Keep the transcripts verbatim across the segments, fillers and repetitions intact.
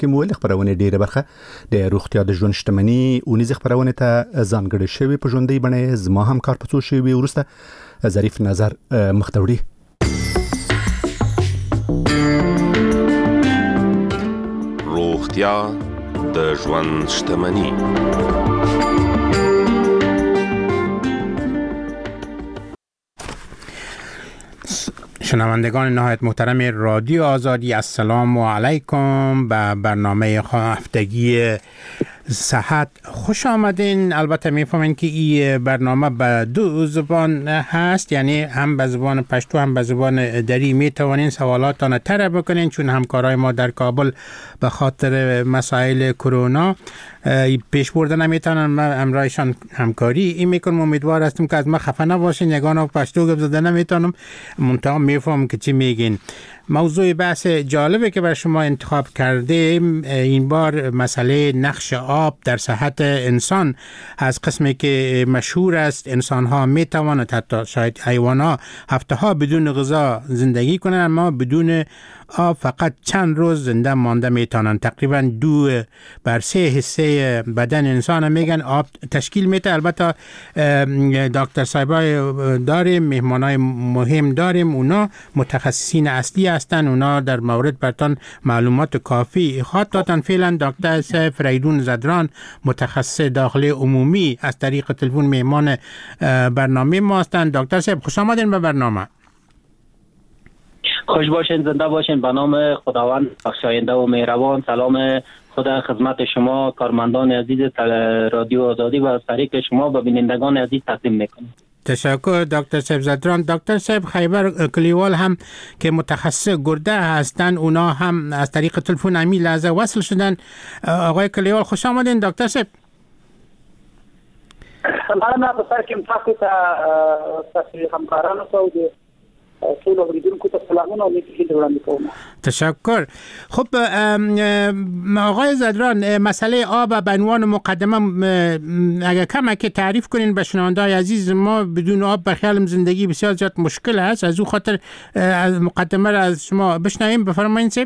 کې مو ول خبرونه ډیره برخه د روغتیا د ژوند شتمنۍ او نيز خبرونه ته ځانګړې شوی په ژوندۍ بڼه زما هم کار پڅو شوی ورسته ظریف نظر مختوړي روغتیا د ژوند شتمنۍ. شنوندگان نهایت محترم رادیو آزادی، السلام علیکم به برنامه هفتگی صحت خوش آمدین. البته میفهمین که این برنامه به دو زبان هست، یعنی هم به زبان پشتو هم به زبان دری میتوانین سوالاتان طرح بکنین، چون همکارای ما در کابل به خاطر مسائل کرونا پیش برده نمیتونن. من امرایشان همکاری این میکنم. امیدوار هستم که از ما خفه نباشین. یگانه پشتو گپ زده نمیتونم، منتها میفهم که چی میگین. موضوع بحث جالبه که بر شما انتخاب کرده این بار مسئله نقش آب در صحت انسان از قسمی که مشهور است. انسان ها می توانند، حتی شاید حیوان ها، هفته ها بدون غذا زندگی کنند، اما بدون آب فقط چند روز زنده مانده می توانند. تقریبا دو بر سه حصه بدن انسان میگن آب تشکیل میده. البته دکتر صاحبای داریم، مهمانای مهم داریم، اونا متخصصین اصلی هستن، اونا در مورد برتان معلومات کافی خواهد دادن. فعلا دکتر صاحب فریدون زدران، متخصص داخلی عمومی، از طریق تلفن مهمان برنامه ما هستند. دکتر صاحب خوش آمدین به برنامه. خوش باشین، زنده باشین. به نام خداوند بخشاینده و مهربان، سلام خدا خدمت شما کارمندان عزیز رادیو آزادی و از طریق شما به بینندگان عزیز تقدیم میکنم. تشکر دکتر صاحب زدران. دکتر صاحب خیبر کلیوال هم که متخصص گرده هستن، اونا هم از طریق تلفن امی لحظه وصل شدن. آقای کلیوال خوش آمدین. دکتر صاحب سلام، بساکم تاسو ته تاسو همکارانو ته ټول اوریدونکو ته سلامونه او نیکی وړاندې کوم. تشکر. خب آقای زدران، مسئله آب به عنوان مقدمه اگر کم که تعریف کنین به شنونده‌های عزیز. ما بدون آب به خیالم زندگی بسیار زیاد مشکل است، از او خاطر مقدمه را از شما بشنویم. بفرمایید سیب.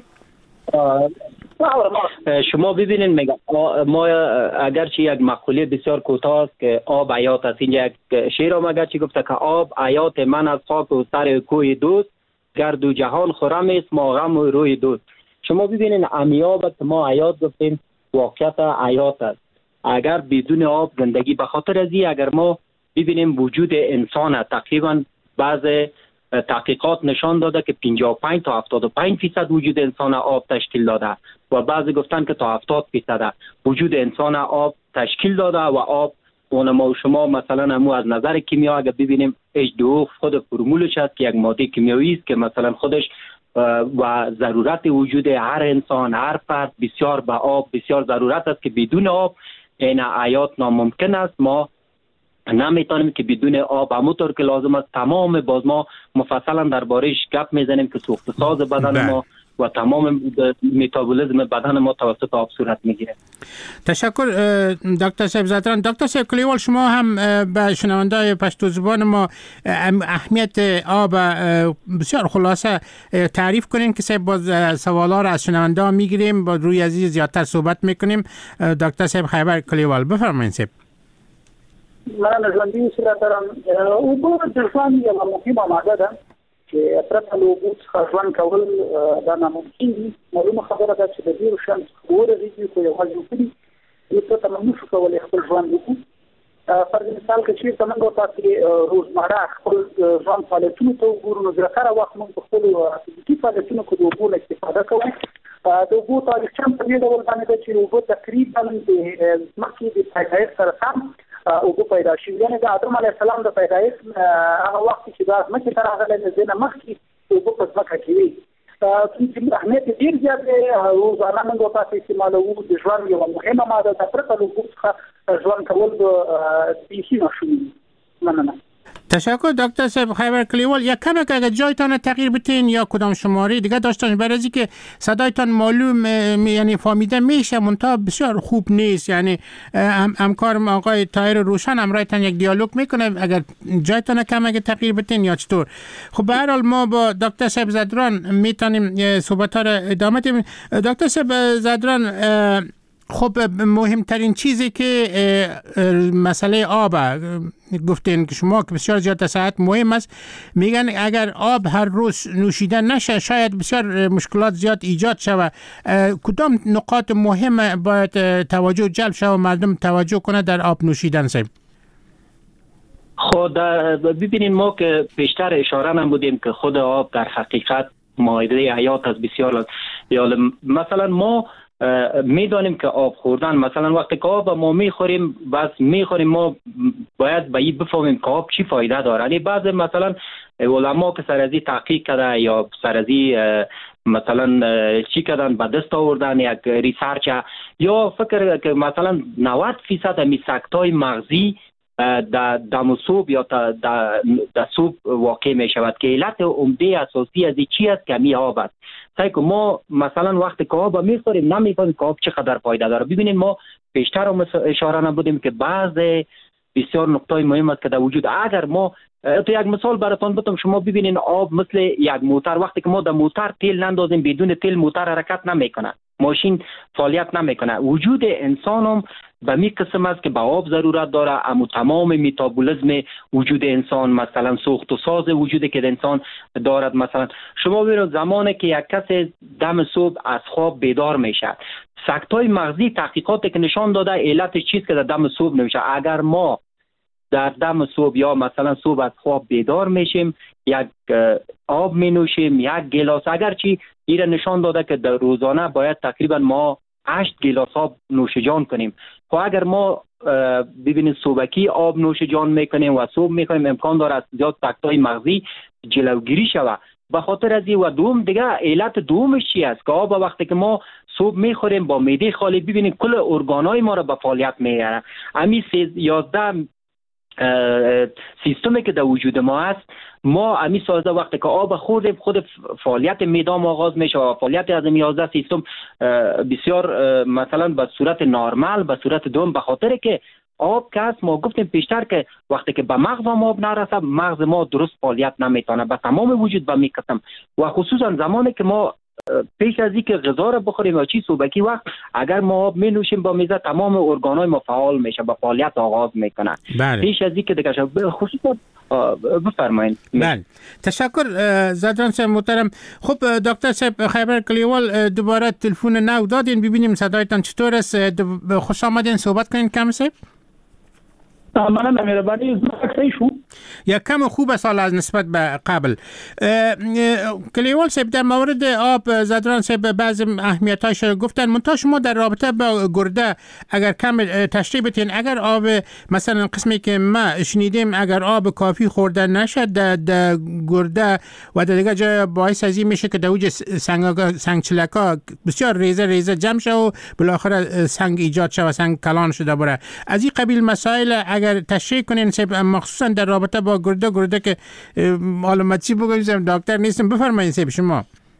شما ببینید، میگم ما اگرچه یک مقوله بسیار کوتاه است که آب حیات است. اینجا یک شعر هم اگرچه گفته که آب حیات من از خاک و سر کوه دوست، گرد و جهان خرم است ما غم و روی دوست. شما ببینید امی آب که ما حیات گفتیم واقعیت حیات است. اگر بدون آب زندگی، به خاطر از این اگر ما ببینیم وجود انسان تقریبا بعض تحقیقات نشان داده که پنجاه و پنج تا هفتاد و پنج درصد وجود انسان آب تشکیل داده و بعضی گفتن که تا هفتاد درصد وجود انسان آب تشکیل داده و آب اون ما و شما مثلا همو از نظر کیمیا اگر ببینیم اچ دو او خود فرمولش هست که یک ماده کیمیایی است که مثلا خودش و ضرورت وجود هر انسان، هر فرد بسیار به آب بسیار ضرورت است که بدون آب این حیات ناممکن است. ما نمیتونیم که بدون آب همونطور که لازم است. تمام باز ما مفصلا درباره‌اش گپ میزنیم که سوخت ساز بدن ما و تمام متابولیسم بدن ما توسط آب صورت میگیره. تشکر دکتر صاحب زدران. دکتر صاحب کلیوال، شما هم به شنونده‌های پشتو زبان ما اهمیت آب بسیار خلاصه تعریف کنین که صاحب باز سوالا را از شنونده میگیریم، با روی عزیز زیادتر صحبت میکنیم. دکتر صاحب خیبر کلیوال بفرمایید. صاحب من ژوندۍ سره دارم. اوبه د ژوند یوه مهمه ماده ده چې پرته له اوبو څخه ژوند کول دا ناممکن دي. معلومه خبره ده چې د ډېرو شیانو څخه ورغېږي، خو یوازې اوبه دي. دې پرته موږ نشو کولی خپل ژوند وکړو. فرض مثال که چېرته موږ ورته روزمره خپل ژوند فعالیتونو ته وګورو، نو زیاتره وخت موږ په خپلو فزیکي فعالیتونو کې د اوبو نه استفاده کوو. د اوبو تاریخچه هم په دې ډول باندې ده چې اوبه تقریبا د مخکې د پیدایښت سره سم اوبه پیدا شوي. یعنې د آدم علیه السلام د پیدایښت هغه وخت چې دا ځمکې ته راغلی، د دې نه مخکې اوبه په ځمکه کې وي. اهمیت یې ډېر زیات دی. روزانه موږ ورته استعمالوو. د ژوند یوه مهمه ماده ده. پرته له اوبو څخه ژوند کول به بیخي ناشوني دي. مننه. تشکر دکتر صاحب خیبر کلیوال. یک کم که اگر جایتان تغییر بتین یا کدام شماره دیگه داشتن برای از که صدایتان معلوم یعنی فهمیده میشه منتها بسیار خوب نیست، یعنی همکارم آقای طاهر روشن همراهتان یک دیالوگ میکنه اگر جایتان کم اگر تغییر بتین یا چطور. خب به هر حال ما با دکتر صاحب زدران میتونیم صحبت ها را ادامه بدیم. دکتر صاحب زدران، خب مهمترین چیزی که مسئله آب گفتین که شما که بسیار زیاد صحت مهم است، میگن اگر آب هر روز نوشیده نشه شاید بسیار مشکلات زیاد ایجاد شود. کدام نقاط مهم باید توجه جلب شود و مردم توجه کنه در آب نوشیدن؟ صاحب خود ببینید ما که پیشتر اشاره نمودیم که خود آب در حقیقت مایده حیات از بسیار. مثلا ما میدانیم که آب خوردن، مثلا وقتی که آب ما میخوریم بس میخوریم، ما باید به این بفهمیم که آب چی فایده داره. یعنی بعضی مثلا علما که سر از این تحقیق کرده یا سر از این مثلا چی کردن به دست آوردن یک ریسرچ، یا فکر که مثلا نود فیصد می سکتای مغزی در دم صوب یا در صوب واقع می شود که علت عمده اساسی از چی است که می آب است. سعی که ما مثلا وقتی که آب میخوریم نمیفهمیم که آب چقدر فایده داره. ببینید ما پیشتر هم اشاره نبودیم که بعض بسیار نکته مهم است که در وجود. اگر ما تو یک مثال براتون بدم، شما ببینید آب مثل یک موتور، وقتی که ما در موتور تیل نندازیم بدون تیل موتور حرکت نمیکنه، ماشین فعالیت نمیکنه. وجود انسان هم به می قسم است که به آب ضرورت داره. اما تمام متابولیسم وجود انسان، مثلا سوخت و ساز وجودی که انسان دارد، مثلا شما ببینید زمانی که یک کس دم صبح از خواب بیدار میشه، سکتای مغزی تحقیقاتی که نشان داده علت چیز که در دم صبح نمیشه. اگر ما در دم صبح یا مثلا صبح از خواب بیدار میشیم، یک آب می نوشیم، یک گلاس، اگرچه ایره نشان داده که در روزانه باید تقریبا ما هشت گلاس آب نوش جان کنیم. خب اگر ما ببینید صبحکی آب نوش جان میکنیم و صبح میکنیم، امکان داره از زیاد سکتای مغزی جلوگیری شود. به خاطر از این و دوم دیگه علت دومش چی است که آب وقتی که ما صبح میخوریم با معده خالی، ببینید کل ارگانای ما را به فعالیت میاره. همین یازده سیستمی که در وجود ما است، ما امی سازده وقتی که آب خوردیم خود فعالیت میدام آغاز میشه و فعالیت از این یازده سیستم بسیار مثلا به صورت نرمال، به صورت دوم، به خاطر که آب که است ما گفتیم پیشتر که وقتی که به مغز ما آب نرسه، مغز ما درست فعالیت نمیتونه به تمام وجود به میکسم. و خصوصا زمانی که ما پیش از اینکه غذا را بخوریم یا چی صبحکی وقت اگر ما آب می نوشیم با میزه، تمام ارگانای ما فعال میشه، با فعالیت آغاز میکنه. بله. پیش از اینکه دیگه خصوصا بفرمایید. بله، تشکر زدران صاحب محترم. خب دکتر صاحب خیبر کلیوال دوباره تلفن نو دادین، ببینیم صدایتان چطور است. خوش آمدین، صحبت کنین کم صاحب. منم مهربانی زمین شو یک کم خوب است حالا از نسبت به قبل. کلیوال صاحب در مورد آب زدران صاحب بعض اهمیتاش گفتن، منتها شما در رابطه با گرده اگر کم تشریح بتین، اگر آب مثلا قسمی که ما شنیدیم اگر آب کافی خورده نشد در گرده و در دیگه جای باعث از این میشه که در اوج سنگ سنگ چلکا بسیار ریزه ریزه جمع شه و بالاخره سنگ ایجاد شه و سنگ کلان شده بره. از این قبیل مسائل اگر تشریح کنین مخصوصا در رابطه با گرده گرده که معلومات چی بگویم دکتر نیستم، بفرمایید سیب شما.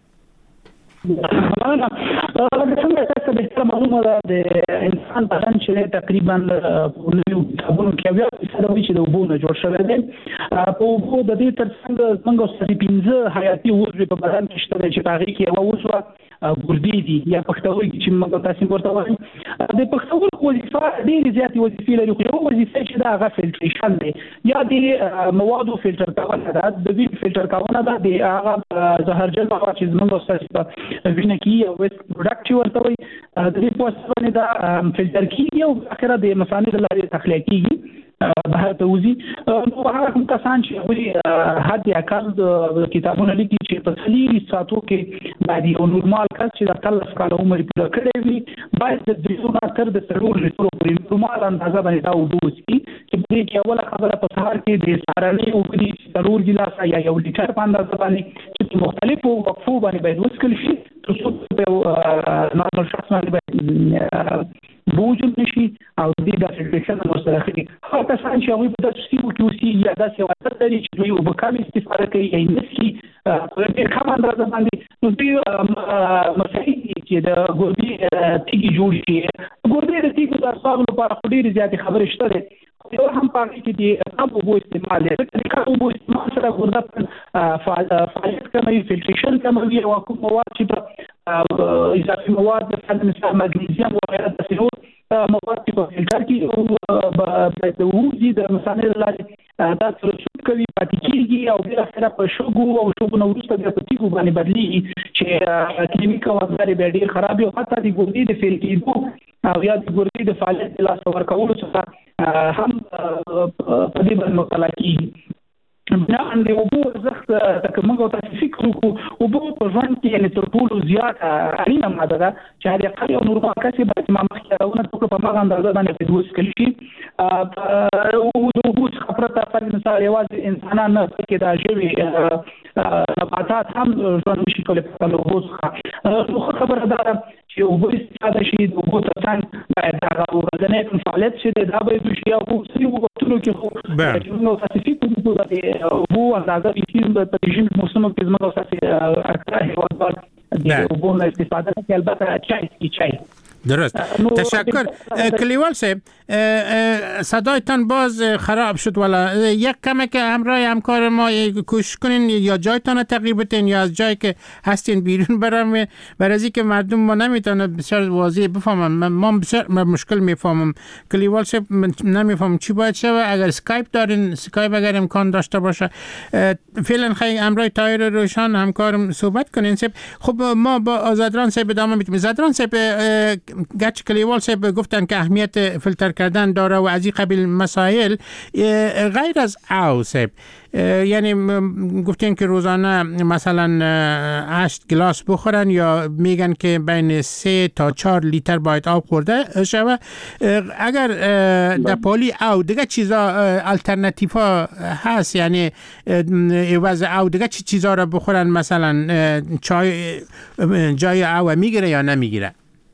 انا لکه څنګه تاسو به تر معلومه ده د انسان بدن چې تقریبا په کاربون کې بیا څه ډول چې د اوبو نه جوړ شوی دی. په اوبو د دې ترڅنګ څنګه ستاسو پنځه حیاتي عضو په بدن کې شته چې هغه کې یو عضو ګردې دي یا پښتورګي چې موږ تاسو ورته وایو. د پښتورګو وظیفه ډېرې زیاتې وظیفې لري، خو یو وظیفه چې دا هغه فلټریشن دی یا د موادو فلټر کول ده، د وین فلټر کول ده، د هغه زهرجن مواد چې موږ تاسو وینه کې او ویست پروډکټ ورته وایي د دې په واسطه دا فلټر کیږي او اخره د مسانې د لارې تخلیه کیږي بهر ته وځي. نو هغه کوم کسان چې وایي حد اقل د کتابونو لیکي چې په څلورو ساعتو کې باندې یو نورمال کس چې د تلف کال عمر پوره کړی وي باید د دریو نه تر د څلور لیټرو پورې نورمال اندازه باندې دا اوبه وڅښي، چې په دې کې اوله خبره په سهار کې د سهارنۍ اوبه دي څلور ګیلاسه یا یو لیټر په اندازه باندې چې په مختلفو وقفو باندې باید وڅښل شي تر څو په نورمال شخص باندې بوجود نشي او د ګاسټریشن مسترخي هغه کسان چې هغه په داسې سیمو کې اوسي یا داسې وضعیت لري چې دوی اوبه کم استفاده کوي یا نسي په ډېر کم اندازه باندې نو دوی مسایل چې د ګردې تیږې جوړ شي ګردې د تیږو د اسبابو لپاره خو ډېرې زیاتې خبرې شته دي یو هم پاره کې دي کم اوبو استعمال دی د کم اوبو استعمال سره ګرده فعالیت کموي فلټریشن کموي او کوم مواد چې اضافي مواد مثل مګنیزیم او غیره داسې نور مواد چې په فلټر کې د وځي د مثانې له لارې دا ترشح کوي پاتې کېږي او بالاخره په شګو او شګو نه وروسته بیا په تیږو باندې بدلېږي چې کیمیکل مواد بیا ډېر خراب وي او حتی د ګردې د فیل کېدو او یا د ګردې د فعالیت د لاسته ورکولو څخه هم په دې باندې مطالعه کېږي. بنا د اوبو ارزښت تک موږ تاسو فکر وکړو اوبو په ژوند کې یعنې تر ټولو زیات اړینه ماده ده چې هر یو یو نورمال کس باید ما مخکې راونه ټوکه په ماغه اندازه باندې په دوه سکل شي او د اوبو څخه پرته فرض مثال یوازې انسانان نه بلکې دا ژوي نباتات هم ژوند نشي کولی په اوبو څخه. نو خبره دا ده چې اوبو استفاده شي د اوبو ترڅنګ باید هغه ورځنی فعالیت چې دا باید وشي او په ځینو وختونو کې خو موږ تاسو فکر وکړو اوبو اندازه چې په رژیم موسمو کې زموږ اساسي اکثر هیوادوال د اوبو نه استفاده کوي البته چای کی چای. درست. تشکر. کلیوال صاحب صدایتان باز خراب شد ولی یک کمی که همراه همکار ما کوشش کنین یا جایتان تغییر بدین یا از جایی که هستین بیرون برام برای که مردم ما نمیتونه بسیار واضح بفهمم. من بسیار مشکل میفهمم. کلیوال صاحب نمیفهمم چی باید شود. اگر اسکایپ دارین اسکایپ اگر امکان داشته باشه فعلا خیلی همراه طاهر روشن همکارم صحبت کنین. خب ما با آزادران صاحب ادامه میدیم. آزادران صاحب گرچه کلیوال صاحب گفتن که اهمیت فیلتر کردن داره و از این قبیل مسائل غیر از آو صاحب یعنی گفتین که روزانه مثلا هشت گلاس بخورن یا میگن که بین سه تا چهار لیتر باید آب خورده شوه. اگر در پالی آو دیگه چیزا الटरनेटिव هست یعنی عوض آو دیگه چی چیزا را بخورن مثلا چای جای آو میگیره یا نمیگیره؟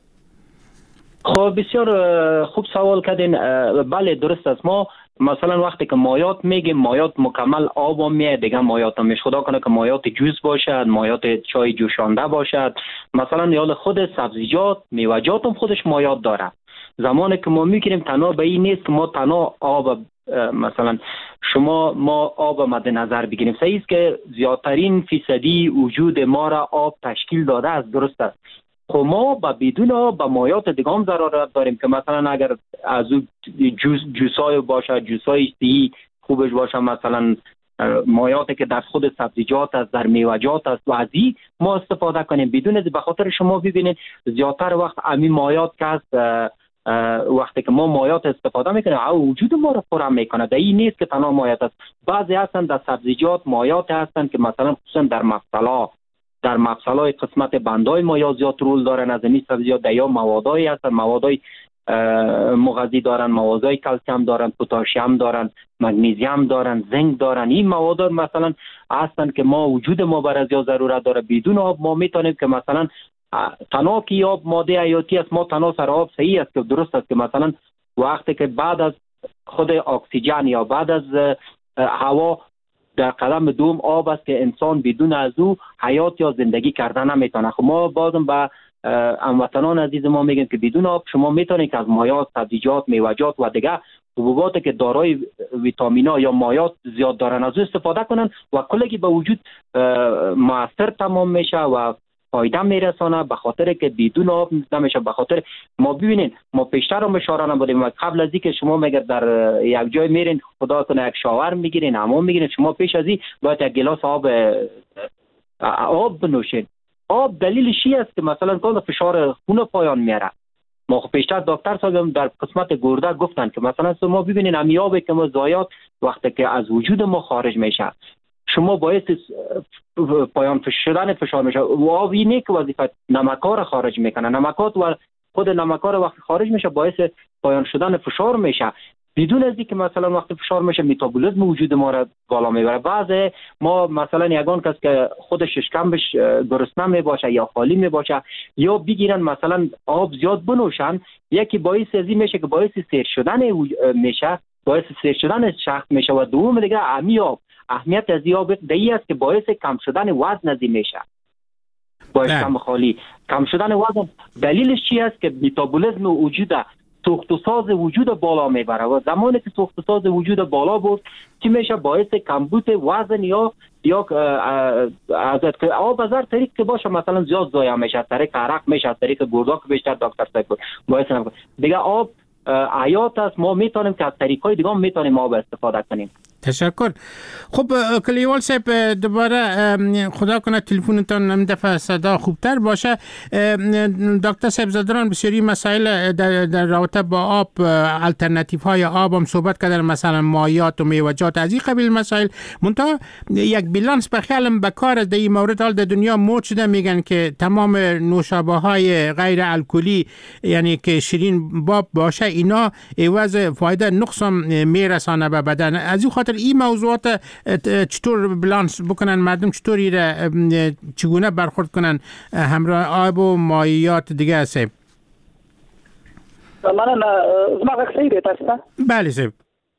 خب بسیار خوب سوال کردین. بله درست است. ما مثلا وقتی که مایات میگیم مایات مکمل آب میاد دیگه مایات هم خدا کنه که مایات جوس باشد مایات چای جوشانده باشد مثلا یا خود سبزیجات میوه‌جات هم خودش مایات داره. زمانی که ما میگیریم تنها به این نیست که ما تنها آب مثلا شما ما آب مد نظر بگیریم. صحیح است که زیادترین فیصدی وجود ما را آب تشکیل داده است. درست است. خب ما با بدون آب با مایات دیگه هم ضرورت داریم که مثلا اگر از جوس جوسای باشه جوسای سی خوبش باشه مثلا مایاتی که در خود سبزیجات است در میوه‌جات است و از این ما استفاده کنیم بدون به خاطر شما ببینید زیادتر وقت همین مایات که است وقتی که ما مایات استفاده میکنیم او وجود ما رو پر میکنه. در این نیست که تنها مایات است. بعضی هستن در سبزیجات مایات هستن که مثلا خصوصا در مفصلا در مفصلای قسمت بندای ما یا زیاد رول دارن از این سبزیجات یا موادایی هستن موادای مغذی دارن موادای کلسیم دارن پتاسیم دارن مگنیزیم دارن زنک دارن. این مواد مثلا هستن که ما وجود ما بر از یا ضرورت داره. بدون آب ما میتونیم که مثلا تنها که آب ماده حیاتی است ما تنها سر آب صحیح است که درست است که مثلا وقتی که بعد از خود اکسیژن یا بعد از هوا در قدم دوم آب است که انسان بدون از او حیات یا زندگی کردن نمیتونه. خب ما بازم به هموطنان عزیز ما میگیم که بدون آب شما میتونید که از مایات سبزیجات میوه‌جات و دیگه حبوباتی که دارای ویتامینا یا مایات زیاد دارن از او استفاده کنن و کلگی به وجود موثر تمام میشه و فایده میرسانه. به خاطر که بدون آب نمیشه. به خاطر ما ببینین ما پیشتر هم اشاره نبودیم قبل از اینکه شما مگر در یک جای میرین خدا کنه یک شاور میگیرین حمام میگیرین شما پیش از این باید یک گلاس آب آب بنوشین. آب دلیلش چی است که مثلا کل فشار خون پایان میاره. ما پیشتر دکتر صاحب در قسمت گرده گفتن که مثلا ما ببینین امیابی که ما زایات وقتی که از وجود ما خارج میشه شما باعث پایان شدن فشار میشه و آب اینه که وظیفه نمک‌ها را خارج میکنه. نمکات و خود نمک‌ها وقتی خارج میشه باعث پایان شدن فشار میشه. بدون از اینکه مثلا وقتی فشار میشه متابولیسم وجود ما را بالا میبره. بعضی ما مثلا یگان کس که خودش شکمش گرسنه میباشه یا خالی میباشه یا بگیرن مثلا آب زیاد بنوشن، یکی باعث ازی میشه که باعث سیر شدن میشه، باعث سیر شدن شخص میشه. و دوم دیگه امی آب، اهمیت از آب دیگه است که باعث کم شدن وزن ازی میشه. باعث کم خالی کم شدن وزن دلیلش چی است که متابولیسم وجود سوخت و ساز وجود بالا میبره و زمانی که سوخت و ساز وجود بالا بود چی میشه؟ باعث کمبود وزن یا یا از آب از هر طریق که باشه مثلا زیاد ضایع میشه، از طریق عرق میشه، از طریق گردو که بیشتر دکتر صاحب باعث نمیشه. دیگه آب حیات است، ما میتونیم که از طریقای دیگه میتونیم آب استفاده کنیم. تشکر. خب کلیوال صاحب دوباره خدا کنه تلفنتان این دفعه صدا خوبتر باشه. دکتر صاحب زدران بسیاری مسائل در, در رابطه با آب، الटरनेटिव های آب هم صحبت کردن، مثلا مایعات و میوجات از این قبیل مسائل. منتها یک بیلانس به خیالم به کار در این مورد حال در دنیا موج شده، میگن که تمام نوشابه های غیر الکلی یعنی که شیرین باب باشه اینا عوض فایده نقص میرسانه به بدن. از این خاطر این موضوعات چطور بالانس بکنن، مردم چطوری چگونه برخورد کنن همراه آب و مایعات دیگه است؟ من زما غږ صحیح دی تاسو ته؟ بله صاحب.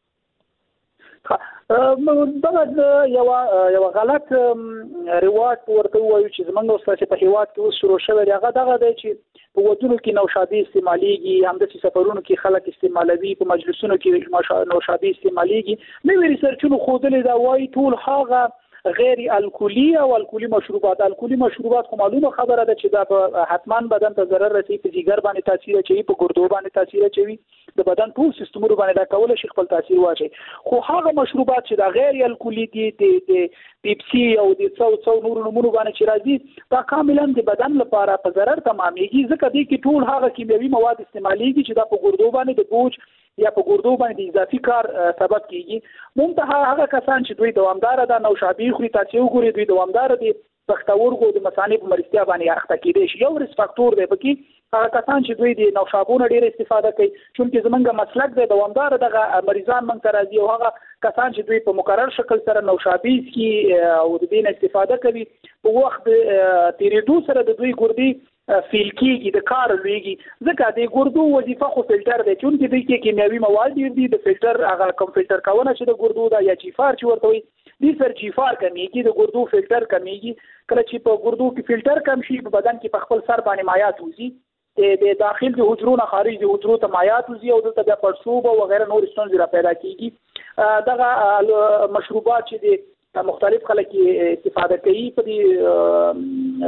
دا یو یو غلط رواج ورته وایو چې زمونږ اوس په هیواد کې اوس شروع شوی دی، هغه دغه دی چې په ودونو کې نوشابې استعمالیږي، همداسې سفرونو کې خلک استعمالوي، په مجلسونو کې نوشابې استعمالیږي. نوي ریسرچونو ښودلي دا وایي ټول هغه غیر الکلی او الکلی مشروبات، الکلی مشروبات خو معلومه خبره ده چې دا حتما بدن ته ضرر رسوي، په جګر باندې تاثیر کوي، په ګردو باندې تاثیر کوي، د بدن ټول سیستمونو باندې دا کول شي خپل تاثیر واچي. خو هغه مشروبات چې دا غیر الکلی دي، د پیپسي او د څو څو نور نمونه باندې چې راځي، دا کاملا د بدن لپاره په ضرر تمامېږي، ځکه دې کې ټول هغه کیمیاوي مواد استعمالېږي چې دا په ګردو باندې د بوج یا په ګردو باندې د اضافي کار سبب کیږي. منتها هغه کسان چې دوی دوامدار ده نوشابې خوري، تاسو وګورئ دوی دوامدار دي پښتورګو د مثانې په مرستیا باندې اخته کېدای شي. یو ریس فاکتور دی پکې هغه کسان چې دوی د نوشابونو ډېر استفاده کوي، چونکې زمونږ مسلک دی دوامدار دغه مریضان موږ ته راځي، او هغه کسان چې دوی په مقرر شکل سره نوشابې څښي او د دې نه استفاده کوي، په وخت تیریدو سره د دوی ګردې فیل کېږي، د کار لویږي، ځکه د ګردو وظیفه خو فلټر دی، چونکې دوی کې کیمیاوي مواد ډېر دي، د فلټر هغه کوم فلټر کونه چې د ګردو دا یا جیفار چې ورته وایي دې سر جیفار کمیږي، د ګردو فلټر کمیږي. کله چې په ګردو کې فلټر کم شي په بدن کې په خپل سر باندې مایعات وځي، د داخل د حجرو نه خارج د حجرو ته مایعات وځي او دلته د پړسوب او وغیرہ نور ستونزې را پیدا کیږي. دغه مشروبات چې د مختلف خلک استفاده کوي په دې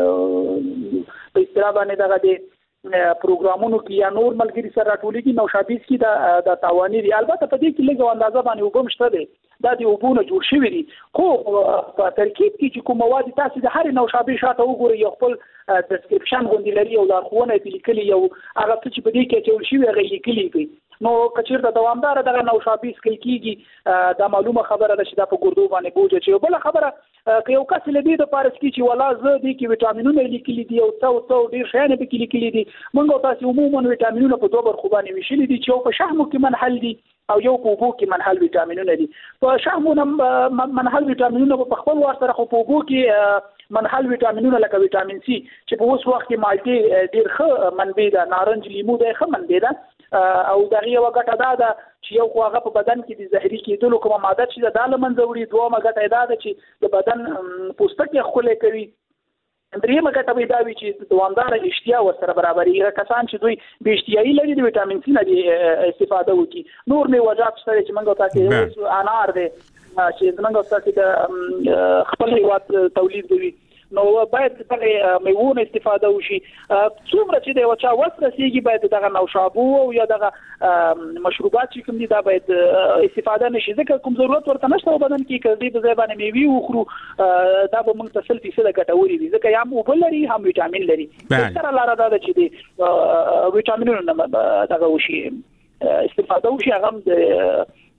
په اصطلاح باندې دغه د پروګرامونو کې یا نور ملګری سره راټولېږي، نوشابې کې دا د تاواني دي. البته په دې کې لږ اندازه باندې اوبه شته دي، دا د اوبونه جوړ شوي دي، خو په ترکیب کې چې کوم مواد تاسو د هر نوشابې شاته وګورئ یو خپل ډسکرپشن غونډې لري او لارښوونه یې لیکلي، یو هغه څه چې په دې کې اچول شوي هغه لیکلي دي. نو کچیرته دوامدار دغه نوشابې څښل کېږي، دا معلومه خبره ده چې دا په ګردو باندې بوج اچوي. بله خبره که یو کس له دې دپاره څښي چې ولا زه دې کې ویټامینونه لیکلي دي او څه او څه ډېر شیان یې پکې لیکلي دي، موږ او تاسې عموما ویټامینونه په دوه برخو باندې ویشلي دي چې یو په شحمو کې منحل دي او یو په اوبو کې منحل ویټامینونه دي. په شحمو منحل ویټامینونه په خپل وار سره، خو په اوبو کې منحل ویټامینونه لکه ویټامین سی چې په اوس وخت کې مالټې ډېر ښه منبع ده، نارنج لیمو د ښه منبع ده، او دغه یو ګټه دا ده چې یو خو هغه په بدن کې د زهري کېدلو کومه ماده چې دا له منځه وړي، دومره ګټه دا ده چې د بدن پوستکی ښکلی کوي، دریمه ګټه به دا وي چې دوامداره اشتها ورسره برابرېږي. کسان چې دوی بې اشتهایي لري د ویټامین سی نه دې استفاده وکړي. نور میوجات شته چې موږ تاسې انار دی چې موږ تاسې د خپل هېواد تولید کوي، نو باید دغه میوونه استفاده وشي. څومره چې د یو چا وس رسېږي باید دغه نوشابو او یا دغه مشروبات چې کوم دي دا باید استفاده نشي، ځکه کوم ضرورت ورته نشته بدن کې، که دې په ځای باندې میوې وخورو دا به موږ ته سل فیصده ګټورې وي، ځکه یا هم اوبه لري هم ویټامین لري. بهتره لاره دا ده چې د ویټامینونو نه دغه وشي استفاده وشي، هغه هم د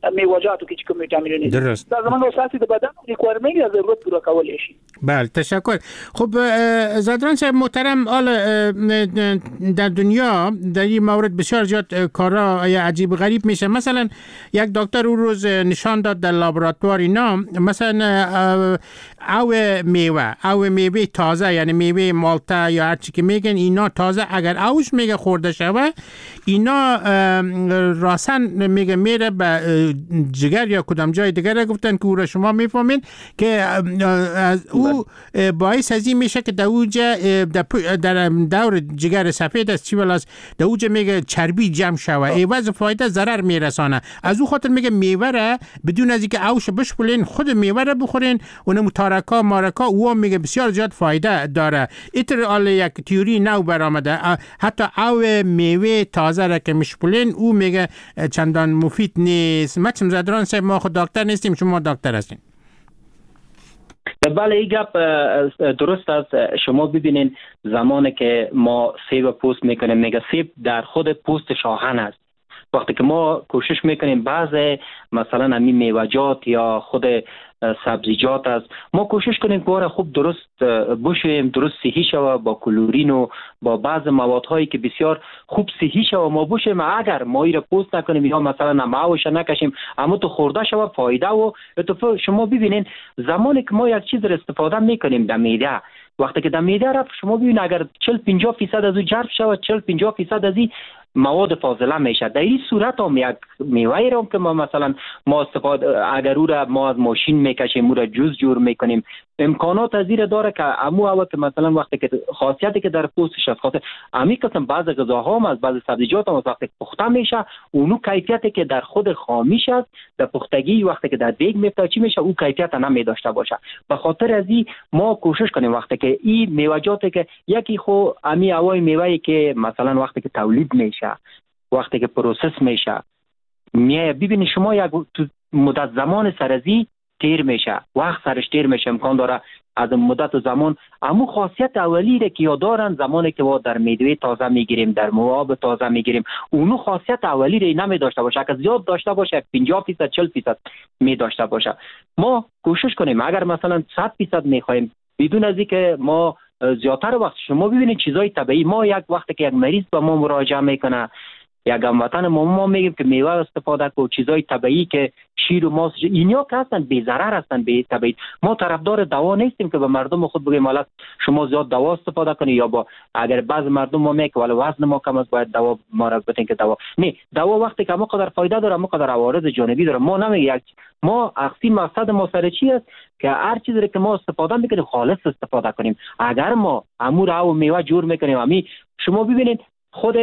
میوه‌جاتو که کوم ویتامین نیست درست در زمان اساسی د بدن ریکوایرمنت از ضرورت پورا کولای شي. بله تشکر. خب زادران صاحب محترم، حالا در دنیا در این مورد بسیار زیاد کارا عجیب غریب میشه. مثلا یک دکتر اون روز نشان داد در لابراتوار اینا، مثلا او میوه او میوه تازه، یعنی میوه مالتا یا هر چی که میگن اینا تازه، اگر اوش میگه خورده شوه اینا راسن میگه میره به جگر یا کدام جای دیگر. گفتن که او را شما میفهمین که از او باعث از این میشه که در اوجه در دور جگر سفید است چی ولاس در اوجه میگه چربی جمع شوه، ایواز فایده ضرر میرسانه. از او خاطر میگه میوه را بدون از اینکه اوش بشپلین خود میوه را بخورین، اون متارکا مارکا او میگه بسیار زیاد فایده داره. ایتر آل یک تیوری نو برآمده، حتی او میوه تازه را که میشپلین او میگه چندان مفید نیست. مچم زادران صاحب ما خود دکتر نیستیم، شما دکتر هستین. بله این گپ درست است. شما ببینین زمانی که ما سیب پوست میکنیم میگه سیب در خود پوست شاهن است. وقتی که ما کوشش میکنیم بعض مثلا همین میوه‌جات یا خود سبزیجات است ما کوشش کنیم که خوب درست بشویم، درست صحی شوه با کلورین و با بعض موادهایی که بسیار خوب صحی شوه ما بشویم. اگر ما ایره پوست نکنیم یا مثلا نماوش نکشیم اما تو خورده شوه فایده و اتفاق. شما ببینین زمانی که ما یک چیز را استفاده میکنیم در معده، وقتی که در معده رفت شما ببین اگر چهل پنجاه فیصد از او جذب شود، چهل پنجاه فیصد از این مواد فاضله میشه. در این صورت هم یک میوه را که ما مثلا ما استفاده اگر او را ما از ماشین میکشیم او را جوز جور میکنیم امکانات از این داره که امو اول که مثلا وقتی که خاصیتی که در پوستش است خاطر امی قسم بعض غذاها هم از بعض سبزیجات هم وقتی پخته میشه اونو کیفیتی که در خود خامیش است در پختگی وقتی که در دیگ میفته چی میشه او کیفیت نمی داشته باشه. به خاطر از این ما کوشش کنیم وقتی که این میوه‌جاتی که یکی خو امی اوای میوه‌ای که مثلا وقتی که تولید میشه وقتی که پروسس میشه میای ببینید شما یک مدت زمان سرزی تیر میشه، وقت سرش تیر میشه، امکان داره از مدت زمان اما خاصیت اولی را که یاد دارن زمانی که ما در میوه تازه میگیریم در مواد تازه میگیریم اونو خاصیت اولی را نمی داشته باشه. اگه زیاد داشته باشه پنجاه درصد چهل درصد می داشته باشه. ما کوشش کنیم اگر مثلا صد درصد میخوایم بدون از اینکه ما زیادتر وقت شما ببینید چیزای طبیعی ما یک وقتی که یک مریض به ما مراجعه میکنه یک هموطن ما ما میگیم که میوه استفاده کو چیزای طبیعی که شیر و ماست اینا که هستن بی ضرر هستن بی طبیعی. ما طرفدار دوا نیستیم که به مردم خود بگیم حالا شما زیاد دوا استفاده کنی یا با اگر بعض مردم ما میگه ولی وزن ما کم است باید دوا ما را بتین که دوا نه دوا وقتی که ما قدر فایده داره ما قدر عوارض جانبی داره. ما نمیگه ما اصلی مقصد ما سر چی است که هر چیزی رو که ما استفاده میکنیم خالص استفاده کنیم. اگر ما امور او میوه جور میکنیم امی شما ببینید خود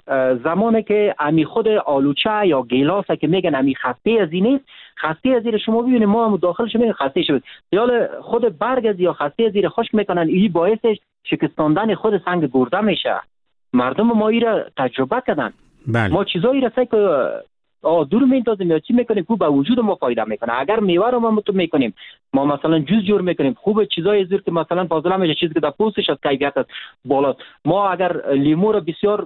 زمانی که امی خود آلوچه یا گیلاس که میگن امی خسته از این نیست خسته از این شما ببینید ما هم داخلش میگن خسته شد یا خود برگ از یا خسته از این خشک میکنن این باعثش شکستاندن خود سنگ گرده میشه. مردم ما این را تجربه کردن. بله. ما چیزایی را که دور میندازیم یا چی میکنیم خوب به وجود ما فایده میکنه. اگر میوه رو ما متو میکنیم ما مثلا جوز جور میکنیم خوب چیزای زیر که مثلا فاضله میشه چیزی که در پوستش از کیفیت است بالا. ما اگر لیمو رو بسیار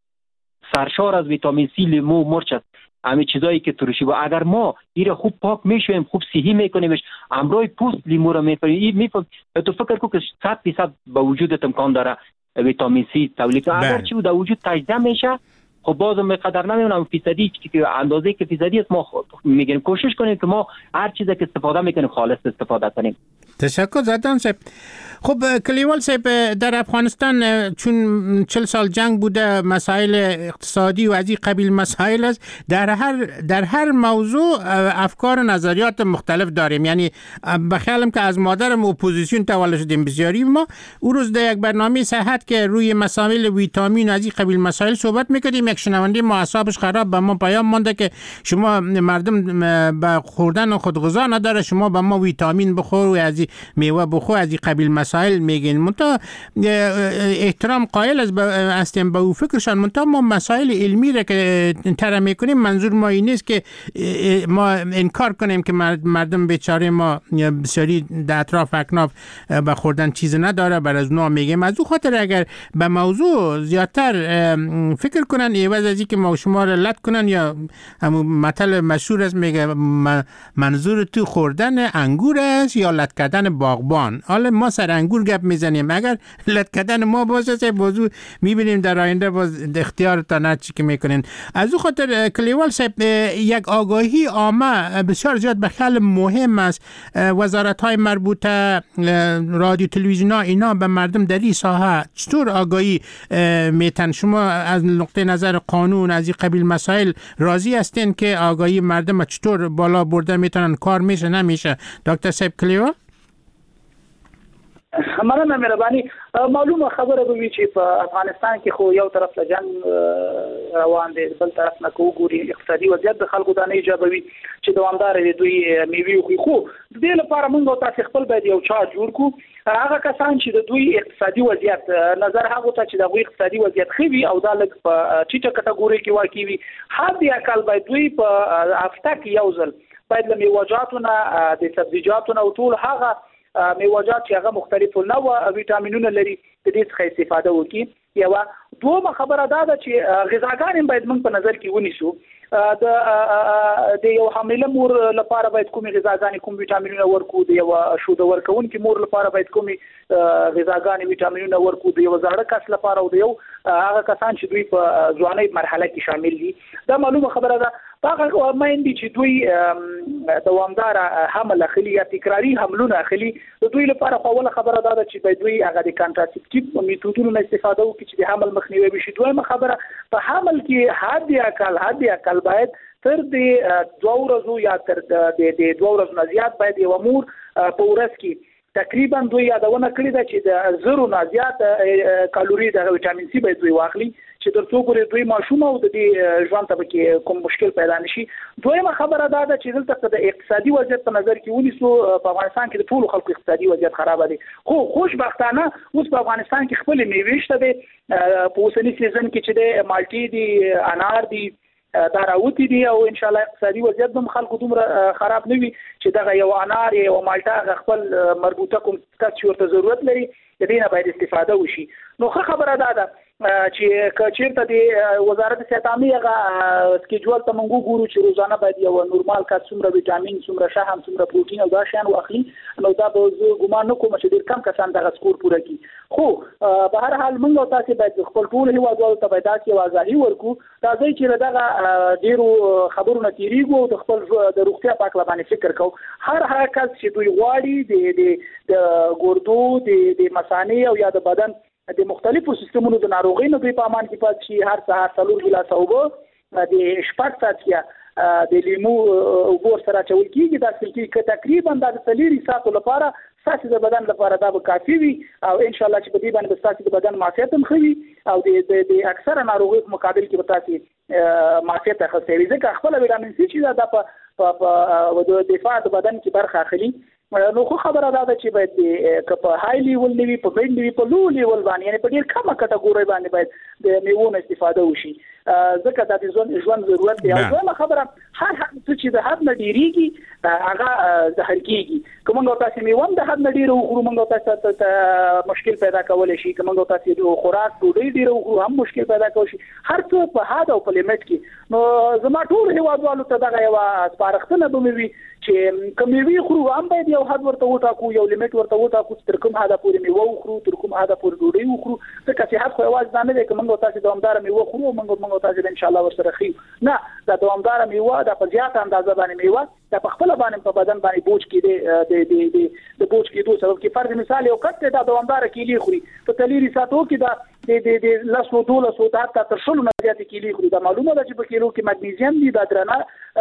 سرشار از ویتامین سی لیمو مرچ است همین چیزایی که ترشی و اگر ما این خوب پاک میشویم خوب صحی میکنیمش امروی پوست لیمو رو میکنیم این میفهم تو فکر کو که صد درصد به وجودت امکان داره ویتامین سی تولید اگر چی در وجود تجزیه میشه خب بازم مقدار نمیونم فیصدی که اندازه که فیصدی است ما میگیم کوشش کنیم که ما هر چیزی که استفاده میکنیم خالص استفاده کنیم. تشکر زادران صاحب. خب کلیوال صاحب در افغانستان چون چهل سال جنگ بوده مسائل اقتصادی و از این قبیل مسائل است در هر در هر موضوع افکار و نظریات مختلف داریم. یعنی بخیالم که از مادرم اپوزیسیون تولد شدیم بسیاری ما او روز در یک برنامه صحت که روی مسائل ویتامین و از این قبیل مسائل صحبت میکردیم یک شنونده ما اعصابش خراب به ما پیام مونده که شما مردم به خوردن خود غذا نداره شما به ما ویتامین بخور و از روزی میوه بخو از این قبیل مسائل میگین. منتها احترام قائل از هستیم به او فکرشان، منتها ما مسائل علمی را که طرح میکنیم منظور ما این نیست که ما انکار کنیم که مردم بیچاره ما بسیاری در اطراف اکناف به خوردن چیز نداره بر از اونا میگیم. از او خاطر اگر به موضوع زیادتر فکر کنن عوض از اینکه ما شما را لط کنن، یا همون مثل مشهور است میگه منظور تو خوردن انگور است یا لط کردن باغبان. حالا ما سر انگور گپ میزنیم، اگر لط کردن ما باشه موضوع میبینیم در آینده باز اختیارتان هر چی که میکنین. از او خاطر کلیوال صاحب یک آگاهی عامه بسیار زیاد به خیال مهم است. وزارت های مربوطه، رادیو تلویزیون ها، اینا به مردم در این ساحه چطور آگاهی میتن؟ شما از نقطه نظر قانون از این قبیل مسائل راضی هستین که آگاهی مردم چطور بالا برده میتونن؟ کار میشه نمیشه؟ دکتر صاحب کلیوال. مننه مهرباني. معلومه خبره به وی چې په افغانستان کې خو یو طرف له جنگ روان دی، بل طرف نه کو ګوري اقتصادي وضعیت د خلکو د نه ایجابوي چې دوامدار دي دوی میوي خو د دې لپاره موږ تاسو خپل باید یو چارت جوړ کو. هغه کسان چې د دوی اقتصادي وضعیت نظر هغه ته چې د دوی اقتصادي وضعیت خوي او د لک په ټیټه کټګوري کې واقع وي، هر دی اکل باید دوی په هفته کې یو ځل باید له میوه‌جاتونه د سبزیجاتونه او ټول هغه میوه‌جات چې هغه مختلف نوع ویټامینونه لري د دې څخه استفاده وکړي. یو دوه خبره دا ده چې غذاګان باید موږ په نظر کې ونیسو. د د یو حامله مور لپاره باید کومي غذاګان کوم ویټامینونه ورکو، د یو شود ورکون کې مور لپاره باید کومي غذاګان ویټامینونه ورکو، د یو زاړه کس لپاره او د یو هغه کسان چې دوی په ځوانۍ مرحله کې شامل دي. دا معلومه خبره ده. هغه مایندي چې دوی دوامدار حمل اخلي یا تکراری حملونه اخلي، د دوی لپاره خو اوله خبره دا ده چې باید دوی هغه د کانټراسپټیو میتودونو استفاده وکړي چې د حمل مخنیوي وشي. دویمه خبره په حمل کې حد اقل حد اقل باید تر د دوه ورځو یا تر د دوه ورځو نه زیات باید یو مور په ورځ کې تقریبا دوی یادونه کړی ده چې د زرو نه زیات کالوري د ویټامین سی باید دوی واخلي چې تر څو پورې دوی ماشوم او د دې ژوند ته کې کوم مشکل پیدا نشي. دویمه خبره دا ده چې دلته د اقتصادي وضعیت په نظر کې ونیسو. په افغانستان کې د ټولو خلکو اقتصادي وضعیت خراب دی، خو خوشبختانه اوس په افغانستان کې خپل میوې شته دي. په اوسنی سیزن کې چې د مالټي دي، انار دي، دا راوتی دي او ان شاء الله اقتصادي وضعیت هم خلکو دومره خراب نه وي چې دغه یو انار یو مالټا خپل مربوطه کوم څه چې ورته ضرورت لري د دې نه باید استفاده وشي. نو ښه خبره ده ده چې کچیرته د وزارت صحت عامه هغه سکیجول ته موږ ګورو چې روزانه باید یو نورمال کات څومره ویټامین، څومره شحم، څومره پروتین او دا شیان واخلي. نو دا به زه ګومان نه کوم چې ډېر کم کسان دغه سکور پوره کړي. خو په هر حال موږ تاسو باید خپل ټول هیوادوالو ته باید تاسو واضحي ورکو راځي چې دغه ډیرو خبرونه تیریږي او د خپل د روغتیا په اړه باندې فکر کوو. هر هغه کس چې دوی غواړي د د ګردو د مثانې او یا د بدن د مختلفو سیستمونو د ناروغۍ نه دوی په امان کې پات شي، هر سهار څلور ګیلاس اوبه د شپږ ساعتیا د لیمو اوبو سره چول کېږي. دا سلکی که تقریبا د څلوري ساعتو لپاره ستاسو د بدن لپاره دا به کافي وي او ان شاء الله چې په دې باندې ستاسو د بدن معافیت هم ښه وي او د د اکثره ناروغیو په مقابل کې به تاسو معافیت اخیستی وي. ځکه خپله ویټامین سی چې دا په د دفاع د بدن کې برخه اخلي. نو خو خبره دا ده چې باید که په های لیول نه وي، په میډ وي، په لو لیول باندې یعنې په ډېر کمه کټګورۍ باندې باید د میوو نه استفاده وشي، ځکه دا د ژوند ضرورت دی. او دویمه خبره هر هغه څه چې د حد نه ډېرېږي هغه زهر کېږي. که موږ تاسو میوه هم د حد نه ډېره وخورو موږ تاسو ته مشکل پیدا کولی شي. که موږ تاسو د خوراک ډوډۍ ډېره وخورو هم مشکل پیدا کولی شي. هر څه په حد او په لیمټ کې. نو زما ټول هېوادوالو ته دغه یوه سپارښتنه به مې وي چې که میوې خورو هم باید یو حد ورته وټاکو، یو لیمټ ورته وټاکو چې تر کوم حده پورې میوه وخورو، تر کوم حده پورې ډوډۍ وخورو. ځکه صحت خو یوازې دا نه دی که موږ تاسو دوامداره میوه خورو موږ موږ تاسو به انشاءالله ورسره ښیو. نه، دا دوامداره میوه دا په زیاته اندازه باندې میوه دا په خپله باندې په بدن باندې بوج کېدی د بوج کېدو سبب کې. فرض مثال یو کس دا دوامداره کیلې خوري په څلوري ساعتو کې دا د د لسو دولسو حتی تر شلو نه زیاتې کیلې خوري. دا معلومه ده چې په کیلو کې مګنیزیم دی، دا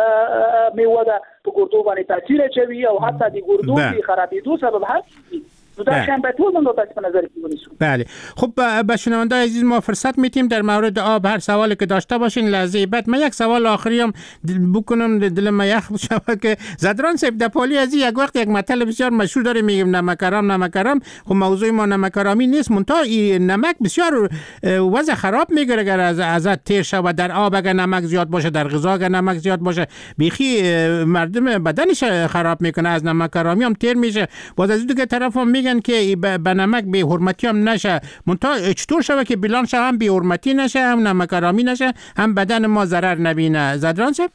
درنه میوه ده، په ګردو باندې تاثیر اچوي او حتی د ګردو د خرابېدو سبب هم در شنبه طول من بس به نظر میونیسون. بله خب به شنونده عزیز ما فرصت میتیم در مورد آب هر سوالی که داشته باشین لحظه بعد. من یک سوال آخری هم بکنم دل ما یخ بشه که زدران صاحب دپالی از یک وقت یک مطلب بسیار مشهور داره میگیم نمکارم نمکارم. خب موضوع ما نمکارامی نیست منتها این نمک بسیار وضع خراب میگیره اگر از ازت تیر شود در آب اگر نمک زیاد باشه در غذا اگر نمک زیاد باشه بیخی مردم بدنش خراب میکنه از نمکارامی هم تیر میشه. باز از دیگه طرف هم میگن که به نمک بی حرمتی هم نشه منتها چطور شود که بیلانش هم بی حرمتی نشه هم نمکارامی نشه هم بدن ما ضرر نبینه. زدران صاحب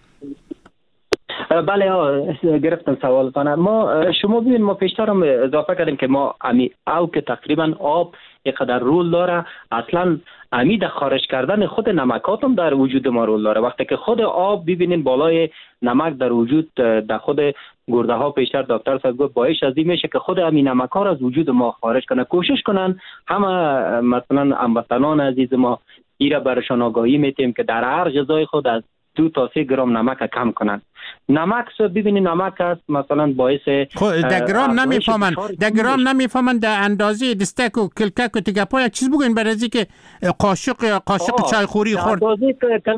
بله ها گرفتم سوالتان. ما شما ببین ما پیشتر هم اضافه کردیم که ما امی او که تقریبا آب اینقدر رول داره اصلا امی در خارج کردن خود نمکات هم در وجود ما رول داره. وقتی که خود آب ببینین بالای نمک در وجود در خود گرده ها پیشتر دکتر صاحب گفت باعث از این میشه که خود امی نمک ها از وجود ما خارج کنه. کوشش کنن همه مثلا هموطنان عزیز ما ایرا برشان آگاهی میتیم که در هر غذای خود از دو تا سه گرم نمک کم کنن. نمک سو ببینید نمک است مثلا باعث خب در گرام نمیفهمن در گرام نمیفهمن در اندازه دستک و کلکک و تیگه پای چیز بگوین برای که قاشق قاشق چای خوری خورد اندازه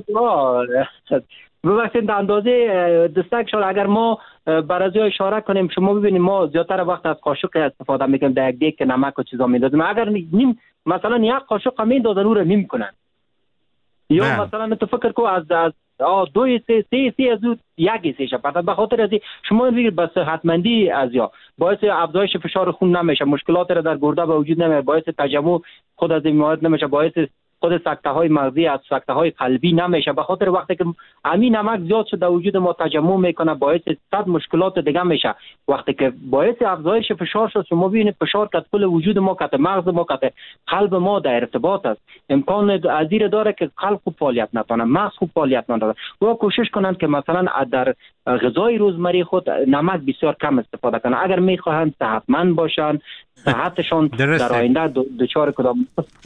ببخشید در اندازه دستک شد. اگر ما برای اشاره کنیم شما ببینید ما زیادتر وقت از قاشق استفاده میکنیم در یک دیگ نمک و چیزا میندازیم. اگر نیم مثلا یک قاشق میندازن اون رو نیم کنن یا نه. مثلا تو فکر کو از از دو سه سه سه از یک سه شب به خاطر از شما میگید بس صحتمندی از یا باعث افزایش فشار خون نمیشه مشکلات را در گرده به وجود نمیاره باعث تجمع خود از این مواد نمیشه باعث خود سکته های مغزی از سکته های قلبی نمیشه. به خاطر وقتی که امین نمک زیاد شده وجود ما تجمع میکنه باعث صد مشکلات دیگه میشه. وقتی که باعث افزایش فشار شد شما ببینید فشار که کل وجود ما که مغز ما که قلب ما در ارتباط است امکان ازیر داره که قلب خوب فعالیت نکنه مغز خوب فعالیت نکنه. و کوشش کنند که مثلا در غذای روزمره خود نمک بسیار کم استفاده کنند اگر میخواهند صحتمند باشند صحتشون در آینده دچار کدام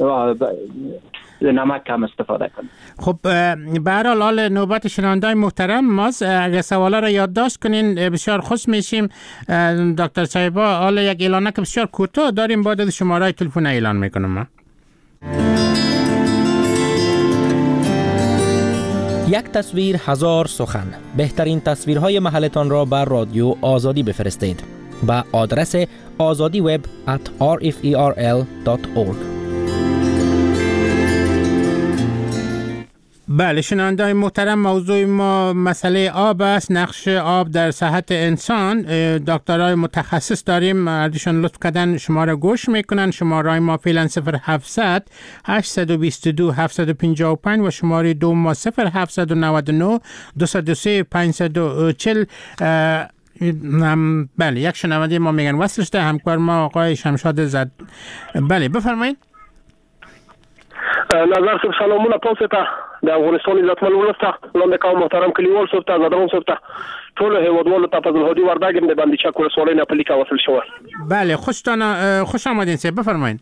نمک کم استفاده کنند. خب به هر حال نوبت شنوندای محترم ماست. اگر سوالا را یادداشت کنین بسیار خوش میشیم. دکتر صاحبا حالا یک اعلانه که بسیار کوتاه داریم بعد شماره تلفن اعلان میکنم. من یک تصویر هزار سخن. بهترین تصویرهای محلتان را بر رادیو آزادی بفرستید با آدرس آزادی وب ات آر اف ای آر ال دات اورگ. بله شنونده‌های محترم موضوع ما مسئله آب است نقش آب در صحت انسان. دکترای متخصص داریم اردشان لطف کردن شما را گوش میکنن. شماره ما فعلا صفر هفتصد هشتصد و بیست و دو هفتصد و پنجاه و پنج و شماره دو ما صفر هفتصد و نود و نه دویست و سه پانصد و چهل. بله یک شنونده ما میگن وصلش ده همکار ما آقای شمشاد زد. بله بفرمایید. نظر صاحب سلامونه تاسو ته د افغانستان عزتمن ولس ته لاندې کوم محترم کلیوال صاحب ته زدران صاحب ته ټول هیوادوالو ته فضل هادي وردګم د باندې چک ولسوالۍ نه پلیکا وصل شوی. بله خوشتان خوش آمدین صاحب بفرمایید.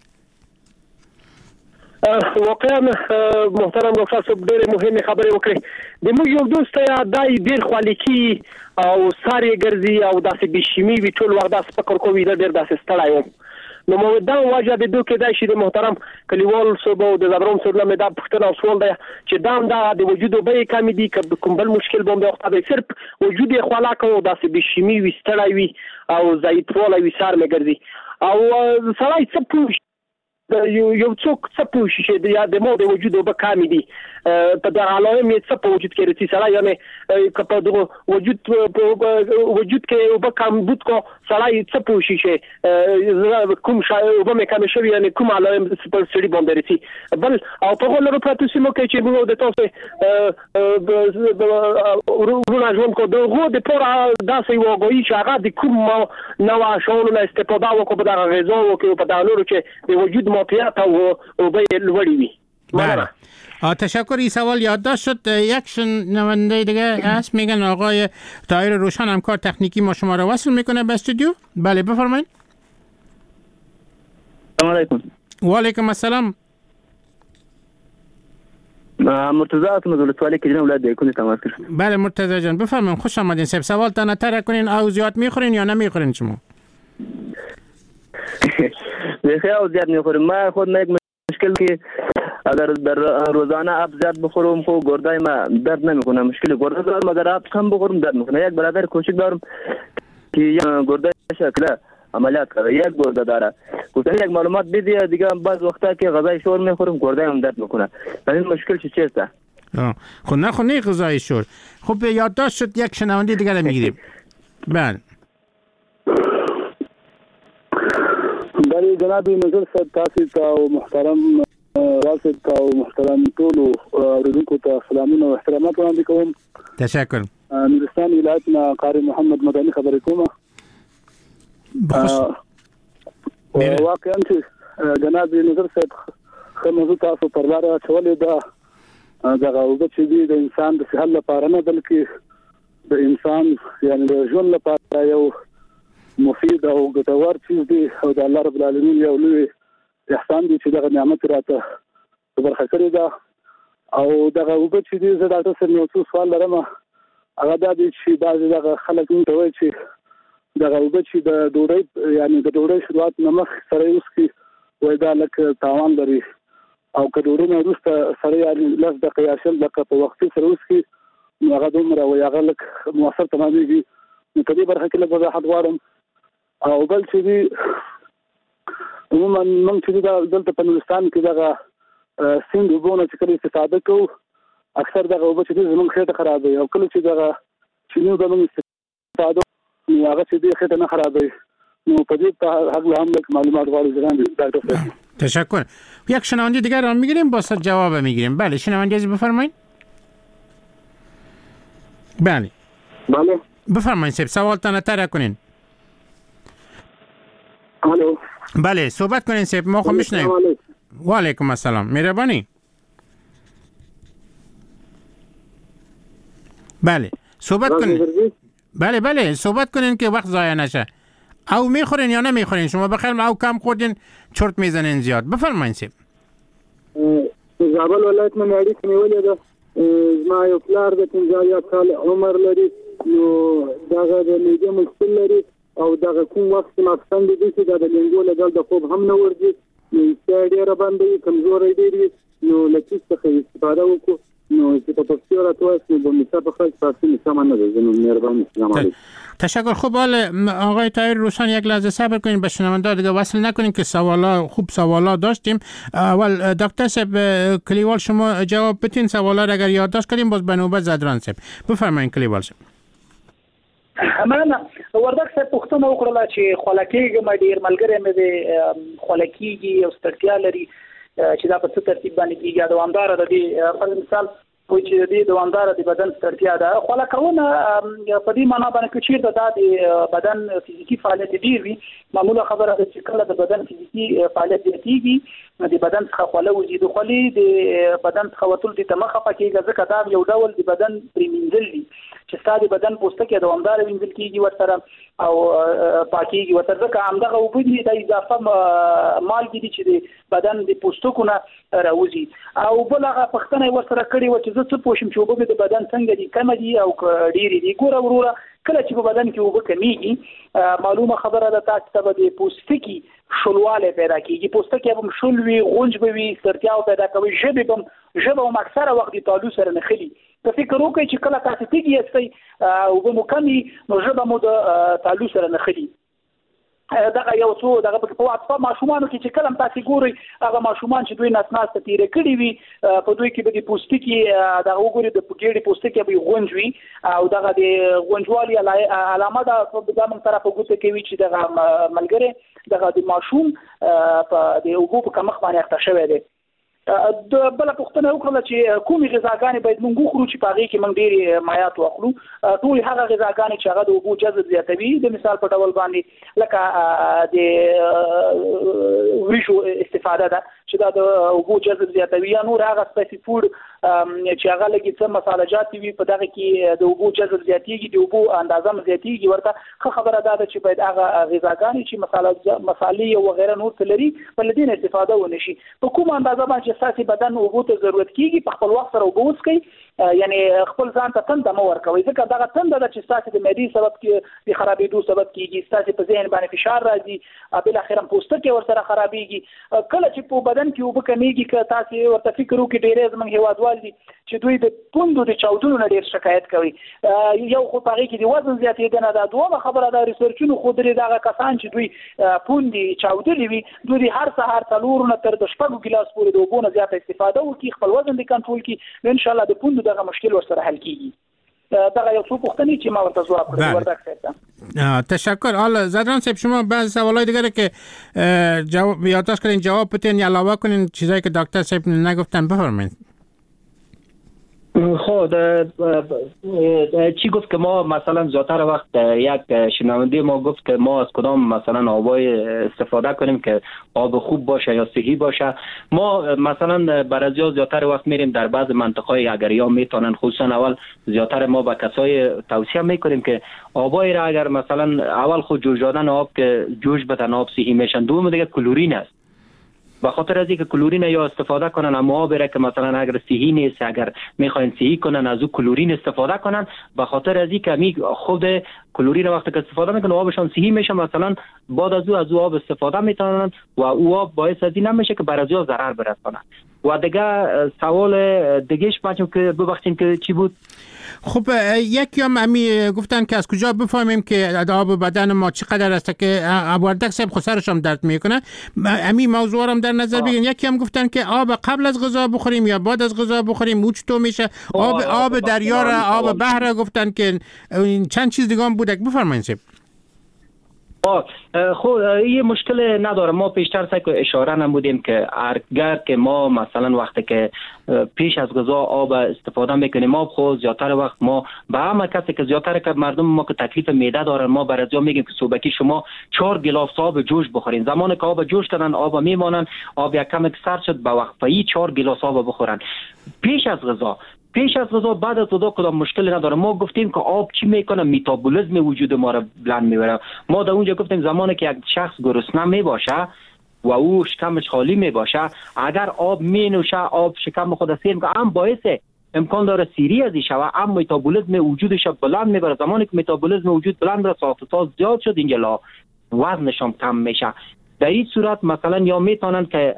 واقعا محترم ډاکټر صاحب ډېرې مهمه خبرې وکړې. د موږ یو دوست یا دای ډېر خالقي او ساري ګرځي او داسې بشیمی وی ټول وخت داس فکر کوي ډېر داسې ستړی وم. نو مو دا واجب د دوه کې دا شي د محترم کلیوال صاحب او د زبرون صاحب له مدا پښتنه او سوال دی چې دام دا د وجود به کمی دي که کوم بل مشکل بوم د وخت صرف وجود خلاق او داسې بشیمی وی ستړی وی او ضعیفوالی وی سار مې ګرځي او سړی څه پوښ یو یو څوک څه پوښي چې د د مو د وجود به کمی دي په د علائم یې څه په وجود کې رسي سړی یعنی که په دغه وجود وجود کې به کم بود کو سړی څه پوښي چې کوم شای به مې کم شوی یعنی کوم علائم په سړي باندې رسي. بل او په غوړو پروتو سیمو کې چې موږ د تاسو ورونه ژوند کو دغه د پورا داسې وګوي چې هغه د کوم نوع شاولو استفاده وکړو په دغه غذا او په دغه نورو چې د وجود مافیات او به لوړی وي. بله تشکر. این سوال یادداشت شد. یک شنونده دیگه هست میگن آقای طاهر روشن همکار تکنیکی ما شما را وصل میکنه به استودیو. بله بفرمایید. سلام علیکم. و علیکم السلام. مرتضی هستم از ولسوالی کجران ولایت بیکونی تماس کردم. بله مرتضی جان بفرمایید خوش آمدین. سب سوال تا نتره کنین او زیاد میخورین یا نمیخورین شما؟ خیلی زیاد میخورم. من خود من یک مشکل که اگر در روزانه آب زیاد بخورم خب گردای ما درد نمیکنه. مشکل گرده دارم، اگر آب کم بخورم درد میکنه. یک برادر کوچک دارم که گرده شکله عملیات کرده، یک گرده داره. گفتن یک معلومات بدید دیگه. بعض وقتا که غذای شور میخورم گرده هم درد میکنه. این مشکل چی چیست؟ خب نه خب نه غذای شور. خب یادداشت شد یک شنونده دیگه میگیریم. بله بله جناب نظر صاحب تاسو ته او محترم واسط ته او محترم ټول اوریدونکو ته سلامونه او احترامات وړاندې کوم. تشکر. نورستان ولایت نه قاری محمد مدني خبرې کوم. واقعا چې جناب نظر صاحب خمسو تاسو پر لار چولې ده دغه وګ چې دی د انسان د صحت لپاره نه بلکې د انسان یعنی د ژوند لپاره یو مفید او ګټور چیز دی او د الله رب العالمین یو لوی احسان دی چې دغه نعمت راته برخه کړی ده. او دغه وګ چې دی زه ډاکټر صاحب یو څه سوال لرم. هغه دا دی چې بعض دغه خلک موږ ته وایي چې دغه وګ چې د ډوډۍ یعنی د ډوډۍ شروعات نه مخکې سره اوس کې وایي دا لکه تاوان لري او که ډوډۍ نه وروسته سره یعنی لس دقیقې یا شل دقیقې په وختي سره اوس کې نو هغه دومره وایي هغه لږ مؤثر تمامېږي. نو په دې برخه کې لږ وضاحت غواړم. او بل چې دی عموما موږ چې دلته په نورستان کې دغه سیند اوبو نه چې کله استفاده کوو اکثر دغه اوبه چې دی زموږ خېټه خرابوي او کله چې دغه چیني اوبه موږ استفاده نو هغه چې دی خېټه نه خرابوي. نو په دې حق هم لږ معلومات غواړو جناب ډاکټر صاحب. تشکر. یک شنونده دیگر رو میگیریم با صد جواب میگیریم. بله شنونده عزیز بفرمایید. بله بله بفرمایید سب سوالتان تر کنین. الو بله صحبت کنین سب ما خواهم بشنویم. و علیکم السلام. مهربانی. بله صحبت کنین. بله بله صحبت کنین که وقت ضایع نشه. او میخورین یا نمیخورین؟ شما بخیر او کم خوردین چرت میزنین زیاد. بفرمایید سب. زابل ولایت من اړیکې نیولې ده. زما یو پلار د پنځه یا کال عمر لري. نو دغه د میډیا مشکل لري او دغه کوم وخت ما څنګه دي چې د لنګو لګل د خوب هم نه ورځي. نو ډېر باندې کمزوري دي. نو لکه څه استفاده وکړو. نو چې په پښتو راځي نو به په خاص تاسو سامان نه زموږ مهرباني. سلام علیکم. تشکر. خوب حال آقای طاهر روشن یک لحظه صبر کنین به شنونده دیگه وصل نکنین که سوالا خوب سوالا داشتیم. اول دکتر صاحب کلیوال شما جواب بدین سوالا را اگر یادداشت کردیم باز به نوبت زدران صاحب بفرمایید. کلیوال صاحب مننه. وردک صاحب پوښتنه وکړه چې خلکیږي ما ډیر ملګری مې د خلکیږي او ستړیا لري چې دا په څه ترتیب باندې کیږي. دوامدار د دې په مثال وای چې د دوامدار د بدن ستړیا ده. خلکونه په دې معنی باندې چې د بدن فزیکی فعالیت ډیر وي. معموله خبره ده چې کله د بدن فزیکی فعالیت زیاتیږي د بدن څخه خوله وزي. د خولې د بدن څخه وتل د تمخه پکېږي ځکه دا یو ډول د بدن پریمینځل دي چې ستاسو بدن پوستکی دوامدار وینځل کیږي ورسره او پاکيږي ورته ځکه همدغه وبدي د اضافه مالګې دي چې د بدن د پوستکونه راوځي. او بلغه پښتنه ورسره کړي و چې زه څه پوښم چې وبد د بدن څنګه دي کم دي او ډېری دي. ګوره وروره کله چې په بدن کې وب کمیږي معلومه خبره ده تاسو ته د پوستکی شلواله پیدا کیږي. پوستکی هم شلوي غونج به وي ستړیا پیدا کوي. ژبه هم ژبه هم اکثره وخت د تعلق سره نه خلي. په فکر وکړئ چې کله تاسو تیږي یاستئ او به مو کمی نو ژبه مو د تعلق سره نه خلي. دغه یو څو دغه په واټساپ ماشومان کې چې کلم تاسو ګوري هغه ماشومان چې دوی ناس ناس تیر کړي وي په دوی کې به د پوستکي د وګوري د پګېړي پوستکي به غونجوي او دغه د غونجوالي علامه ده د موږ طرفه ګوته کوي چې دغه ملګری دغه د ماشوم په د وګو په کمخ باندې اخته شوی دی. د بل پښتنه وکړه چې کومي غذاګانې باید موږ وخورو چې پاږي کې موږ ډېری مایات واخلو. ټول هغه غذاګانې چې هغه د اوبو جذب زیاتوي د مثال په ډول باندې لکه د وریجو استفاده ده چې دا د اوبو جذب زیاتوي یا نور هغه سپیسي فود چې هغه لګي څه مساله جات وي په دغه کې د اوبو جذب زیاتېږي د اوبو اندازه زیاتېږي. ورته خو خبره ده چې باید هغه غذاګانې چې مساله مصالې او غیره نور څه لري په لدین استفاده ونشي. په کوم اندازه باندې اساسي بدن اوبو ته ضرورت کیږي په خپل وخت سره اوبو وڅکي یعنی خپل ځان ته تند مو ورکوي ځکه دغه تند د چې ستاسو د معدې سبب کې د خرابېدو سبب کیږي ستاسو په ذهن باندې فشار راځي بل اخر هم پوستکی ورسره خرابېږي کله چې په بدن کې وب کمیږي که تاسو ورته فکر وکړئ ډېرې زموږ هیوادوال دي چې دوی د پوندو د چاودنو نه ډېر شکایت کوي یو خو په هغې کې د وزن زیاتېدنه ده دومره خبره ده ریسرچونو ښودلي دغه کسان چې دوی پوندې چاودلي وي دوی هر سهار څلورو نه تر د شپږو ګیلاس پورې د اوبو نه زیاته استفاده وکړي خپل وزن دې کنټرول کړي نو انشاءالله د پوندو دغه مشکل ورسره حل کیږي دغه یو څو پوښتنې چې ما ورته ځواب کړی وردک صاحب تشکر. حالا زدران صاحب شما بعض سوالای دیگه که جواب یادداشت کردین جواب بدین یا علاوه کنین چیزایی که دکتر صاحب نگفتن بفرمایید. خب چی گفت که ما مثلا زیادتر وقت یک شنونده ما گفت که ما از کدام مثلا آبای استفاده کنیم که آب خوب باشه یا صحی باشه. ما مثلا برای زیادتر وقت میریم در بعض مناطق اگر یا میتونن خصوصا اول زیادتر ما به کسای توصیه میکنیم که آبای را اگر مثلا اول خود جوش دادن آب که جوش بدن آب صحی میشن دوم دیگه کلورین است به خاطر از اینکه کلورین یا استفاده کنن اما آب را که مثلا اگر صحی نیست اگر میخواین صحی کنن از او کلورین استفاده کنن به خاطر از اینکه می خود کلورین وقتی که استفاده میکنن آبشان صحی میشه مثلا بعد از او از او آب استفاده میتونن و او آب باعث از این نمیشه که برای او ضرر برسونه. و دیگه سوال دیگهش بچم که ببخشید که چی بود؟ خب یکی هم امی گفتن که از کجا بفهمیم که آب بدن ما چقدر است که وردک صاحب خسرش هم درد میکنه امی موضوع هم در نظر بگیرین. یکی هم گفتن که آب قبل از غذا بخوریم یا بعد از غذا بخوریم او چطور میشه؟ آب آب دریا را آب بحر گفتن که چند چیز دیگه هم بوده بفرمایید. خب یه مشکل نداره ما پیشتر سعی اشاره نمودیم که اگر که ما مثلا وقتی که پیش از غذا آب استفاده میکنیم آب خود زیادتر وقت ما به همه کسی که زیادتر که مردم ما که تکلیف معده دارن ما برای میگیم که صبحی شما چهار گلاس آب جوش بخورین زمانی که آب جوش کردن آب میمانن آب یک کم سرد شد به وقفه‌ای چهار گلاس آب بخورن پیش از غذا. پیش از غذا بعد از غذا کدام مشکل نداره. ما گفتیم که آب چی میکنه متابولیسم وجود ما را بلند میبره. ما در اونجا گفتیم زمانی که یک شخص گرسنه میباشه و او شکمش خالی میباشه اگر آب مینوشه آب شکم خود سیر میکنه هم باعث امکان داره سیری ازی شوه هم متابولیسم وجودش بلند میبره. زمانی که متابولیسم وجود بلند بره ساختار زیاد شد اینجا وزنشون کم میشه. در این صورت مثلا یا میتونن که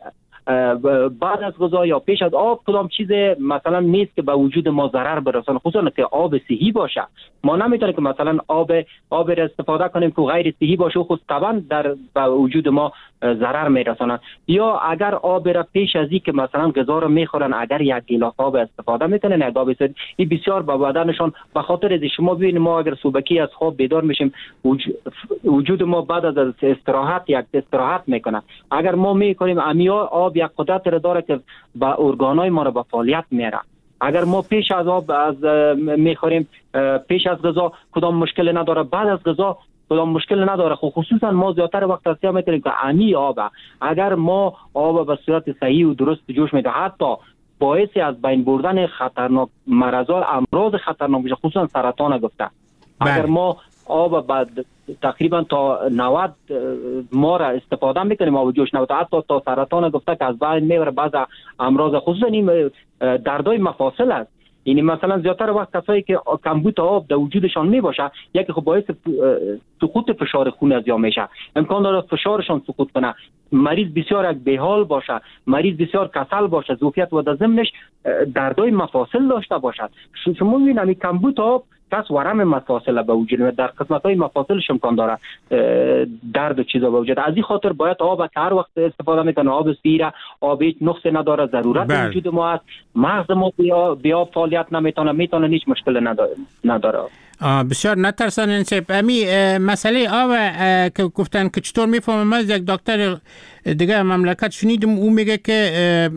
بعد از غذا یا پیش از آب کدام چیز مثلا نیست که به وجود ما ضرر برسونه خصوصا که آب صحی باشه. ما نمیتونیم که مثلا آب آب را استفاده کنیم که غیر صحی باشه خود طبعا در به وجود ما ضرر میرسونه. یا اگر آب را پیش از این که مثلا غذا را میخورن اگر یک گیلاس آب استفاده میکنن یک آب صحی این بسیار به بدنشون به خاطر از شما ببینید ما اگر صبحی از خواب بیدار میشیم وجود ما بعد از استراحت یک استراحت میکنه. اگر ما میکنیم امیا آب یک قدرت را داره که با ارگانای ما را به فعالیت میاره. اگر ما پیش از آب از میخوریم پیش از غذا کدام مشکل نداره بعد از غذا کدام مشکل نداره. خب خصوصا ما زیادتر وقت توصیه میکنیم که امی آب اگر ما آب به صورت صحیح و درست جوش میده حتی باعث از بین بردن خطرناک مرض امراض خطرناک میشه خصوصا سرطان گفته. اگر ما آب بعد تقریبا تا نود ما را استفاده میکنیم آب جوش نود حتی تا سرطان گفته که از بین میبره بعض امراض خصوصا این دردای مفاصل است. یعنی مثلا زیادتر وقت کسایی که کمبود آب در وجودشان میباشه یکی خب باعث سقوط فشار خون از یا میشه امکان داره فشارشان سقوط کنه مریض بسیار یک بیحال باشه مریض بسیار کسل باشه ظرفیت و در ضمنش دردای مفاصل داشته باشد. شما میبینید کمبود آب کس ورم مفاصل به وجود میاد در قسمت‌های مفاصلش امکان داره درد و چیزا به وجود. از این خاطر باید آب که هر وقت استفاده میکنه آب سیره آب هیچ نقص نداره ضرورت بل. وجود ما است. مغز ما بیا بیا فعالیت نمیتونه میتونه هیچ مشکل نداره نداره. بسیار نترسن انسیب امی مسئله آب که گفتن که چطور میفهمم از یک دکتر دیگه مملکت شنیدم او میگه که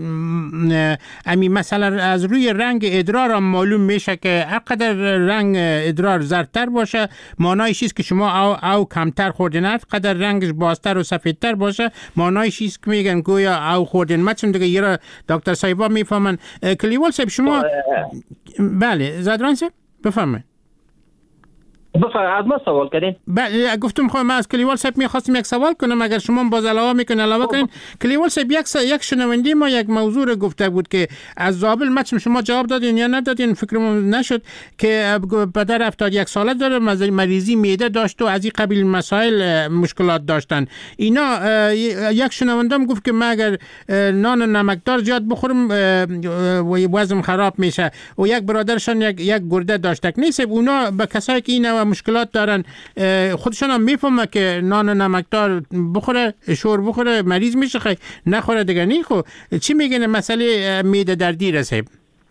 امی مثلا از روی رنگ ادرار هم معلوم میشه که هرقدر رنگ ادرار زردتر باشه معنایش است که شما او, او کمتر خوردین هرقدر رنگش بازتر و سفیدتر باشه معنایش است که میگن گویا او خوردین. مثلا دیگه یه دکتر صاحبا میفهمن. کلیوال صاحب شما بله زدران صاحب بفهمه. بفرمایید از ما سوال کردین. بله گفتم خب من از کلیوال صاحب می‌خواستم یک سوال کنم، اگر شما باز علاوه میکنین علاوه کنین. کلیوال صاحب یک یک شنونده ما یک موضوع رو گفته بود که از زابل مچم شما جواب دادین یا ندادین، فکرم نشد، که پدر هفتاد و یک ساله داره، مریضی معده داشت و از این قبیل مسائل مشکلات داشتن. اینا یک شنوندم گفت که من اگر نان نمکدار زیاد بخورم وزنم خراب میشه و یک برادرشان یک یک گرده داشتک نیست. اونا به کسایی که اینا مشکلات دارن خودشون هم میفهمه که نان نمکدار بخوره شور بخوره مریض میشه، خیلی نخوره دیگه نی. خب چی میگن مسئله معده دردی رسه؟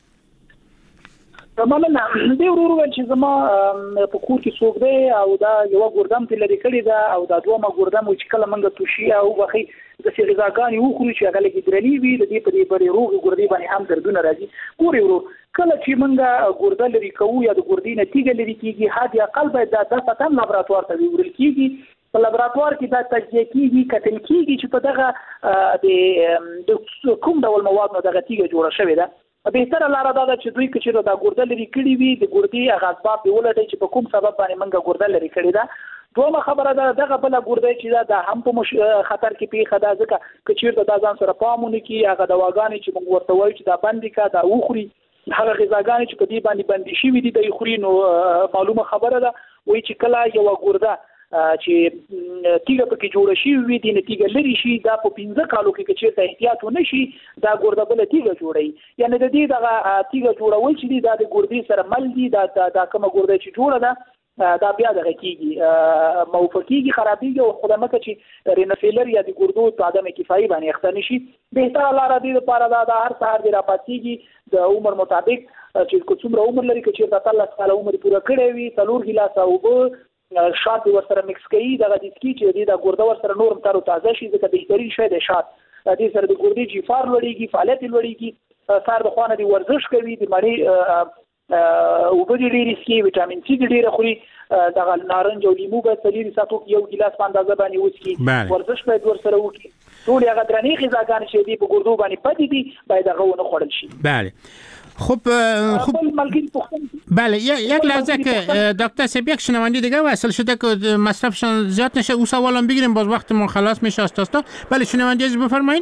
مننه. دې ورو ورو چې زما په کور کې څوک دی او دا یو ګردم ته لري کړی دا او دا دوه ګردم چې کله منګه توشي او وخی د څه غذاګانی وخوري چې هغه کې درنی وي د دې په دې بری روغ ګردې باندې هم دردونه راځي. ګوري ورو کله چې منګه ګرده لري کوو یا د ګردې نتیجه لري کیږي حد اقل باید دا د پتن لابراتوار ته ویل کیږي. په لابراتوار کې دا تجزیه کیږي کتل کیږي چې په دغه د کوم ډول مواد نو دغه تیږه جوړه شوې ده. بهتره لاره دا ده چې دوی کچې دا ګرده لري کړي وي د ګردې هغه اسباب دی ولټي چې په کوم سبب باندې منګه ګرده لري کړي ده. دومره خبره ده دغه بل ګرده چې دا هم په خطر کې پیښه ده، ځکه کچیر دا ځان سره پامونه کی هغه دواګانې چې موږ ورته وایو چې دا بندي کا دا وخوري، هغه غذاګانې چې په دې باندې بندي شي دي د خوري نو معلومه خبره ده وایي چې کله یو ګرده چې تیګه پکې جوړ شي وي د نتیجه لري شي دا په پنځه کالو کې چې ته احتیاط ونه شي دا ګرده بل تیګه جوړي. یعنی د دې دغه تیګه جوړول چې دا د ګردې سره مل دي دا دا کوم ګرده چې جوړه ده دا بیا دغه کیږي موفقيږي خرابيږي او خدامت چې رینفیلر یا د ګردو په عدم کفایي باندې اختنی شي. بهتره لاره دی لپاره دا د هر سهار دی راپاتېږي د عمر مطابق چې کومره عمر لري چې د الله تعالی عمر پوره کړی وي څلور ګیلاس او به شات ورسره مکس کوي دغه د سکی چې د ګرده ورسره نورم تر تازه شي ځکه بهترین شی د شات د سره د ګردې جفار لوړیږي فعالیت لوړیږي سار د خوانه دی ورزش کوي د مړی او په دې لري سکی وټامین سی ډیره خوري دغه نارنج او لیمو به تلری ساتو یو ګلاس په اندازه باندې وڅکي ورزش باید ورسره وکړي. ټول هغه درنې غذاګان چې دی په ګردو باندې پدې دي باید هغه ونه خوړل شي. بله خب خب بله یک لحظه که دکتر سیب یک شنونده دیگه وصل شده که مصرفشان زیاد نشه او سوالم بگیریم باز وقتمون خلاص میشه استاستا. بله شنونده از بفرمایید.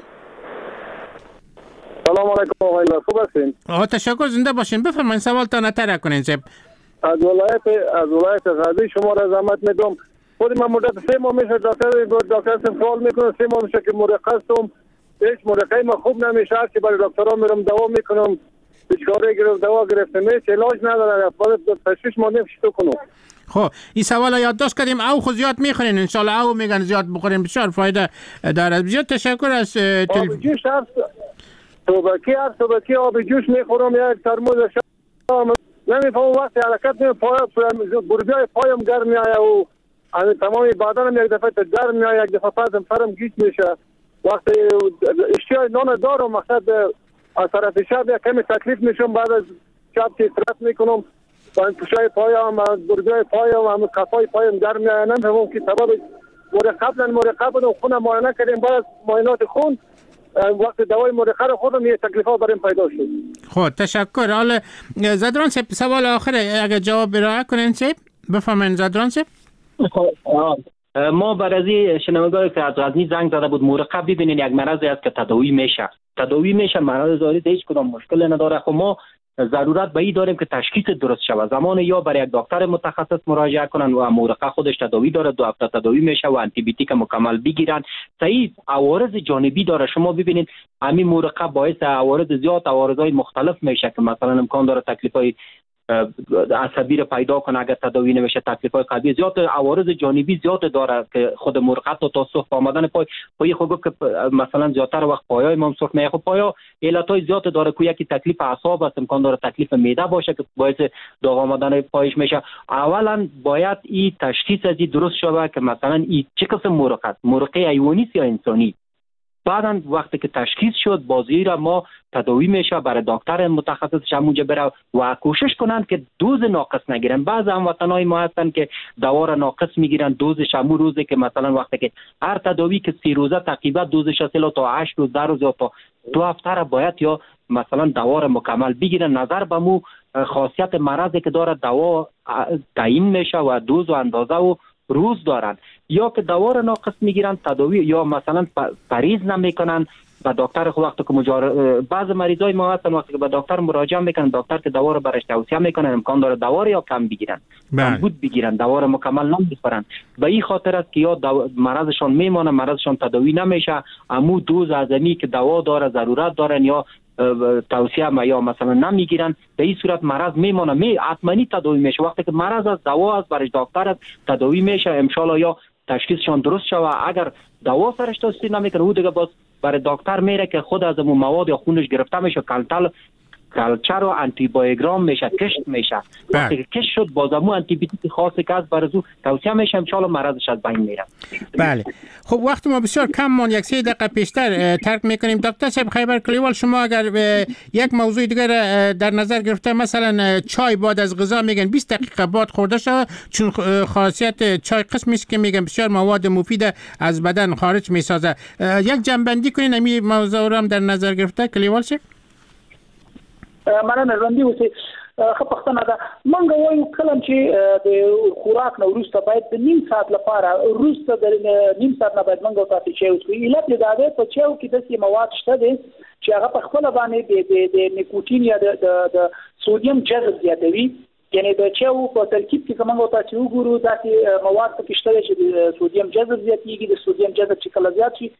سلام علیکم آقای خوب هستین؟ آقا تشکر زنده باشین بفرمایید سوالتان نتره کنین سیب. از ولایت از ولایت غزنی شما را زحمت میدم. خود من مدت سه ماه میشه دکتر دکتر سوال میکنم سه ماه میشه که مرخصم هیچ مرخصی ما خوب نمیشه که برای دکترها میرم دوا میکنم بیچاره گرفت دوا گرفتم هیچ علاج نداره باید تشخیص ما نمیشه تو کنم. خب این سوال یادداشت کردیم او خود زیاد میخورین ان شاء الله او میگن زیاد بخورین بسیار فایده داره. بسیار تشکر از تلفن صبحی هر صبحی آب جوش میخورم یک ترموز شام نمیفهم وقتی حرکت نمی پای گردهای پایم گرم میآید و تمام بدنم یک دفعه گرم میآید یک دفعه پدرم سرم گیج میشه وقتی اشتیای نان دارم مقصد از طرف شب یک کمی تکلیف میشم بعد از شب که استراحت میکنم با پوشای پایم گردهای پایم هم کفای پایم گرم میآید نمیفهمم که سبب مرقب نه مرقب و خون معاینه کردیم بعد از معاینات خون وقت دوای مرخه رو خودم یه تکلیفات بریم پیدا شد. خب تشکر. حالا زدران سیب سوال آخره اگه جواب برای کنین سیب بفهمین زدران سیب. ما برای شنوندگان که از غزنی زنگ زده بود مرخه ببینین یک مرضی است که تداوی میشه تداوی میشه مرض زاری هیچ کدام مشکل نداره. خب ما ضرورت به این داریم که تشخیص درست شود زمان یا برای یک دکتر متخصص مراجعه کنن و مرقه خودش تداوی داره دو هفته تداوی میشه و آنتی بیوتیک مکمل بگیرن. صحیح عوارض جانبی داره شما ببینید همین مرقه باعث عوارض زیاد عوارضای مختلف میشه که مثلا امکان داره تکلیفای عصبی رو پیدا کنه اگر تداوی نمیشه تکلیفای قلبی زیاد عوارض جانبی زیاد داره که خود مرقه تا سرخ آمدن پای پای خود که مثلا زیادتر وقت پایای ما سرخ میشه خب پایا علتای زیاد داره که یکی تکلیف اعصاب است امکان داره تکلیف معده باشه که باعث داغ آمدن پایش میشه. اولا باید این تشخیص از درست شود که مثلا این چه قسم مرقه است مرقه حیوانی یا انسانی. بعداً وقتی که تشخیص شد بازی را ما تداوی میشه برای دکتر متخصص همونجا بره و کوشش کنن که دوز ناقص نگیرن. بعض هموطنای ما هستن که دوا را ناقص میگیرن دوزش همون روزه که مثلا وقتی که هر تداوی که سی روزه تقریبا دوزش اصلا تا هشت روز در روز یا تا دو هفته را باید یا مثلا دوا را مکمل بگیرن، نظر به مو خاصیت مرضی که داره دوا تعیین میشه و دوز و اندازه و روز دارن، یا که دوا را ناقص میگیرن تداوی یا مثلا پریز نمیکنن و دکتر خود وقتی که مجار... بعض مریضای ما هستن وقتی که به دکتر مراجعه میکنن دکتر که دوا رو برش توصیه میکنن امکان داره دوا رو یا کم بگیرن، کم بود بگیرن، دوا رو مکمل نمیخورن. به این خاطر است که یا دو... مرضشون میمونه، مرضشون تداوی نمیشه، امو دوز ازمی که دوا داره ضرورت دارن یا توصیه ما یا مثلا نمیگیرن، به این صورت مرض میمونه، می حتماً تداوی میشه. وقتی که مرض از دوا است برش دکتر است تداوی میشه ان شاء الله، یا تشخیصشون درست شوه. اگر دوا سرش توصیه نمیکنه او دیگه باز برای دکتر میره که خود از اون مواد یا خونش گرفته میشه، کلتل کلچر و آنتی بایوگرام میشه، کشت میشه. وقتی که کشت شد بازمو آنتی بیوتیک خاصی که از برزو توصیه میشه، ان شاء الله مرضش از بین میره. بله خب وقت ما بسیار کم مون، یک سه دقیقه پیشتر ترک میکنیم. دکتر صاحب خیبر کلیوال، شما اگر یک موضوع دیگر در نظر گرفته، مثلا چای بعد از غذا میگن بیست دقیقه بعد خورده شود، چون خاصیت چای قسمی است که میگن بسیار مواد مفید از بدن خارج میسازه. یک جنبندی کنین همین موضوع رو هم در نظر گرفته کلیوال صاحب؟ مننه ژوندي اوسئ. ښه پوښتنه ده. موږ وایو کله چې د خوراک نه وروسته باید د نیم ساعت لپاره وروسته د نیم ساعت نه باید موږ تاسو چای وڅښو. علت یې دا دی په چایو کې داسې مواد شته دي چې هغه په خپله باندې د نیکوټین یا د سودیم جذب زیاتوي. یعنی د چایو په ترکیب کې کومه تاسو وګورو داسې مواد پکې شته چې د سودیم جذب زیاتېږي. د سودیم جذب چې کله زیات شي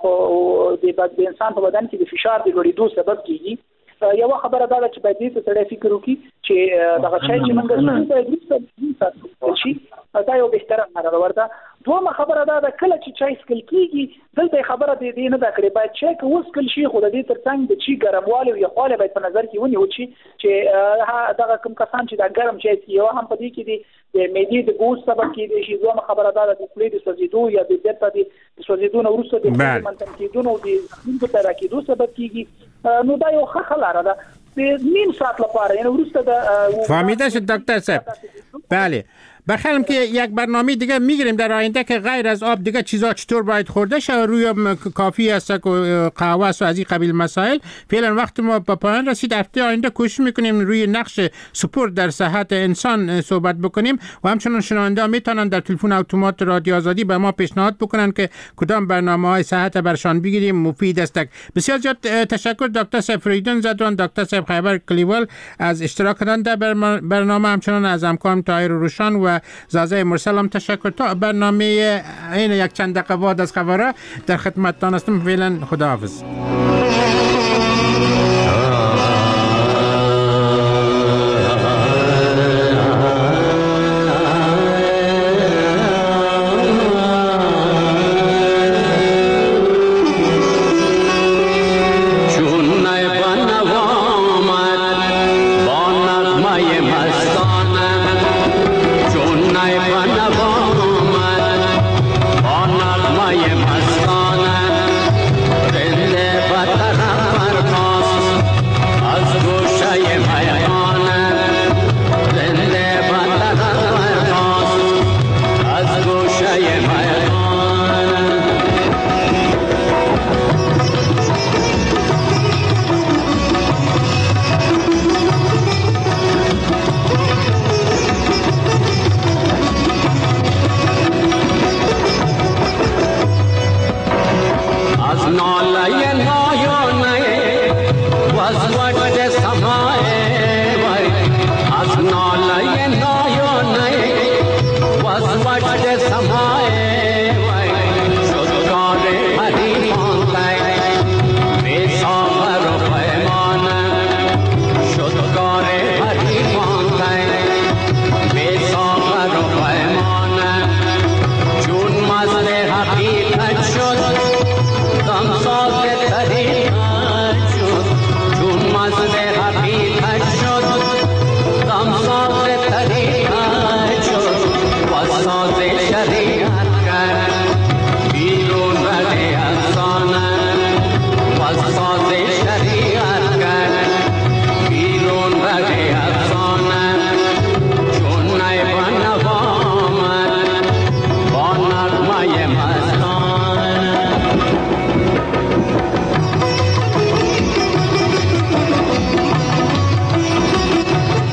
په د انسان په بدن کې د فشار د لوړېدو سبب کېږي. یو خبره دا چې باید دې ته فکر وکړي چې دغه شی چې موږ څنګه شي دا یو بهتره خبره ورته. دومره خبره دا ده کله چې چای سکل کیږي دلته خبره دې نه دا کړې باید چای که وسکل شي خو د دې ترڅنګ د چی ګرموالی او یخوالی باید په نظر کې ونیول شي چې دغه کوم کسان چې دا ګرم چای څښي یو هم په دې کې د معدې د ګوز سبب کېدی شي. دومره خبره دا ده د خولې د سوځېدو یا د بیرته د سوځېدو نه وروسته د خولې منتن کېدو او د زخمونو په پیدا کېدو سبب کېږي. نو دا یو ښه لاره ده د نیم ساعت لپاره، یعنی وروسته د فهمیده شد دکتر صاحب. بله بخیرم که یک برنامه دیگه میگیریم در آینده که غیر از آب دیگه چیزا چطور باید خورده شه، روی کافی است و قهوه است و از این قبیل مسائل. فعلا وقت ما به پایان رسید. هفته آینده کوشش میکنیم روی نقش سپورت در صحت انسان صحبت بکنیم و همچنین شنونده میتونن در تلفن اتومات رادیو آزادی به ما پیشنهاد بکنن که کدام برنامه‌های صحت برشان بگیریم مفید است. بسیار زیاد تشکر دکتر صاحب فریدون زدوان، دکتر صاحب خیبر کلیوال از اشتراک کردن در برنامه، همچنین از همکارم طاهر روشان و زازه مرسل هم تشکر. تا برنامه این یک چند دقیقه بعد از خبرها در خدمتتان هستم. فعلا خداحافظ. چون نای بانوامد با نغمه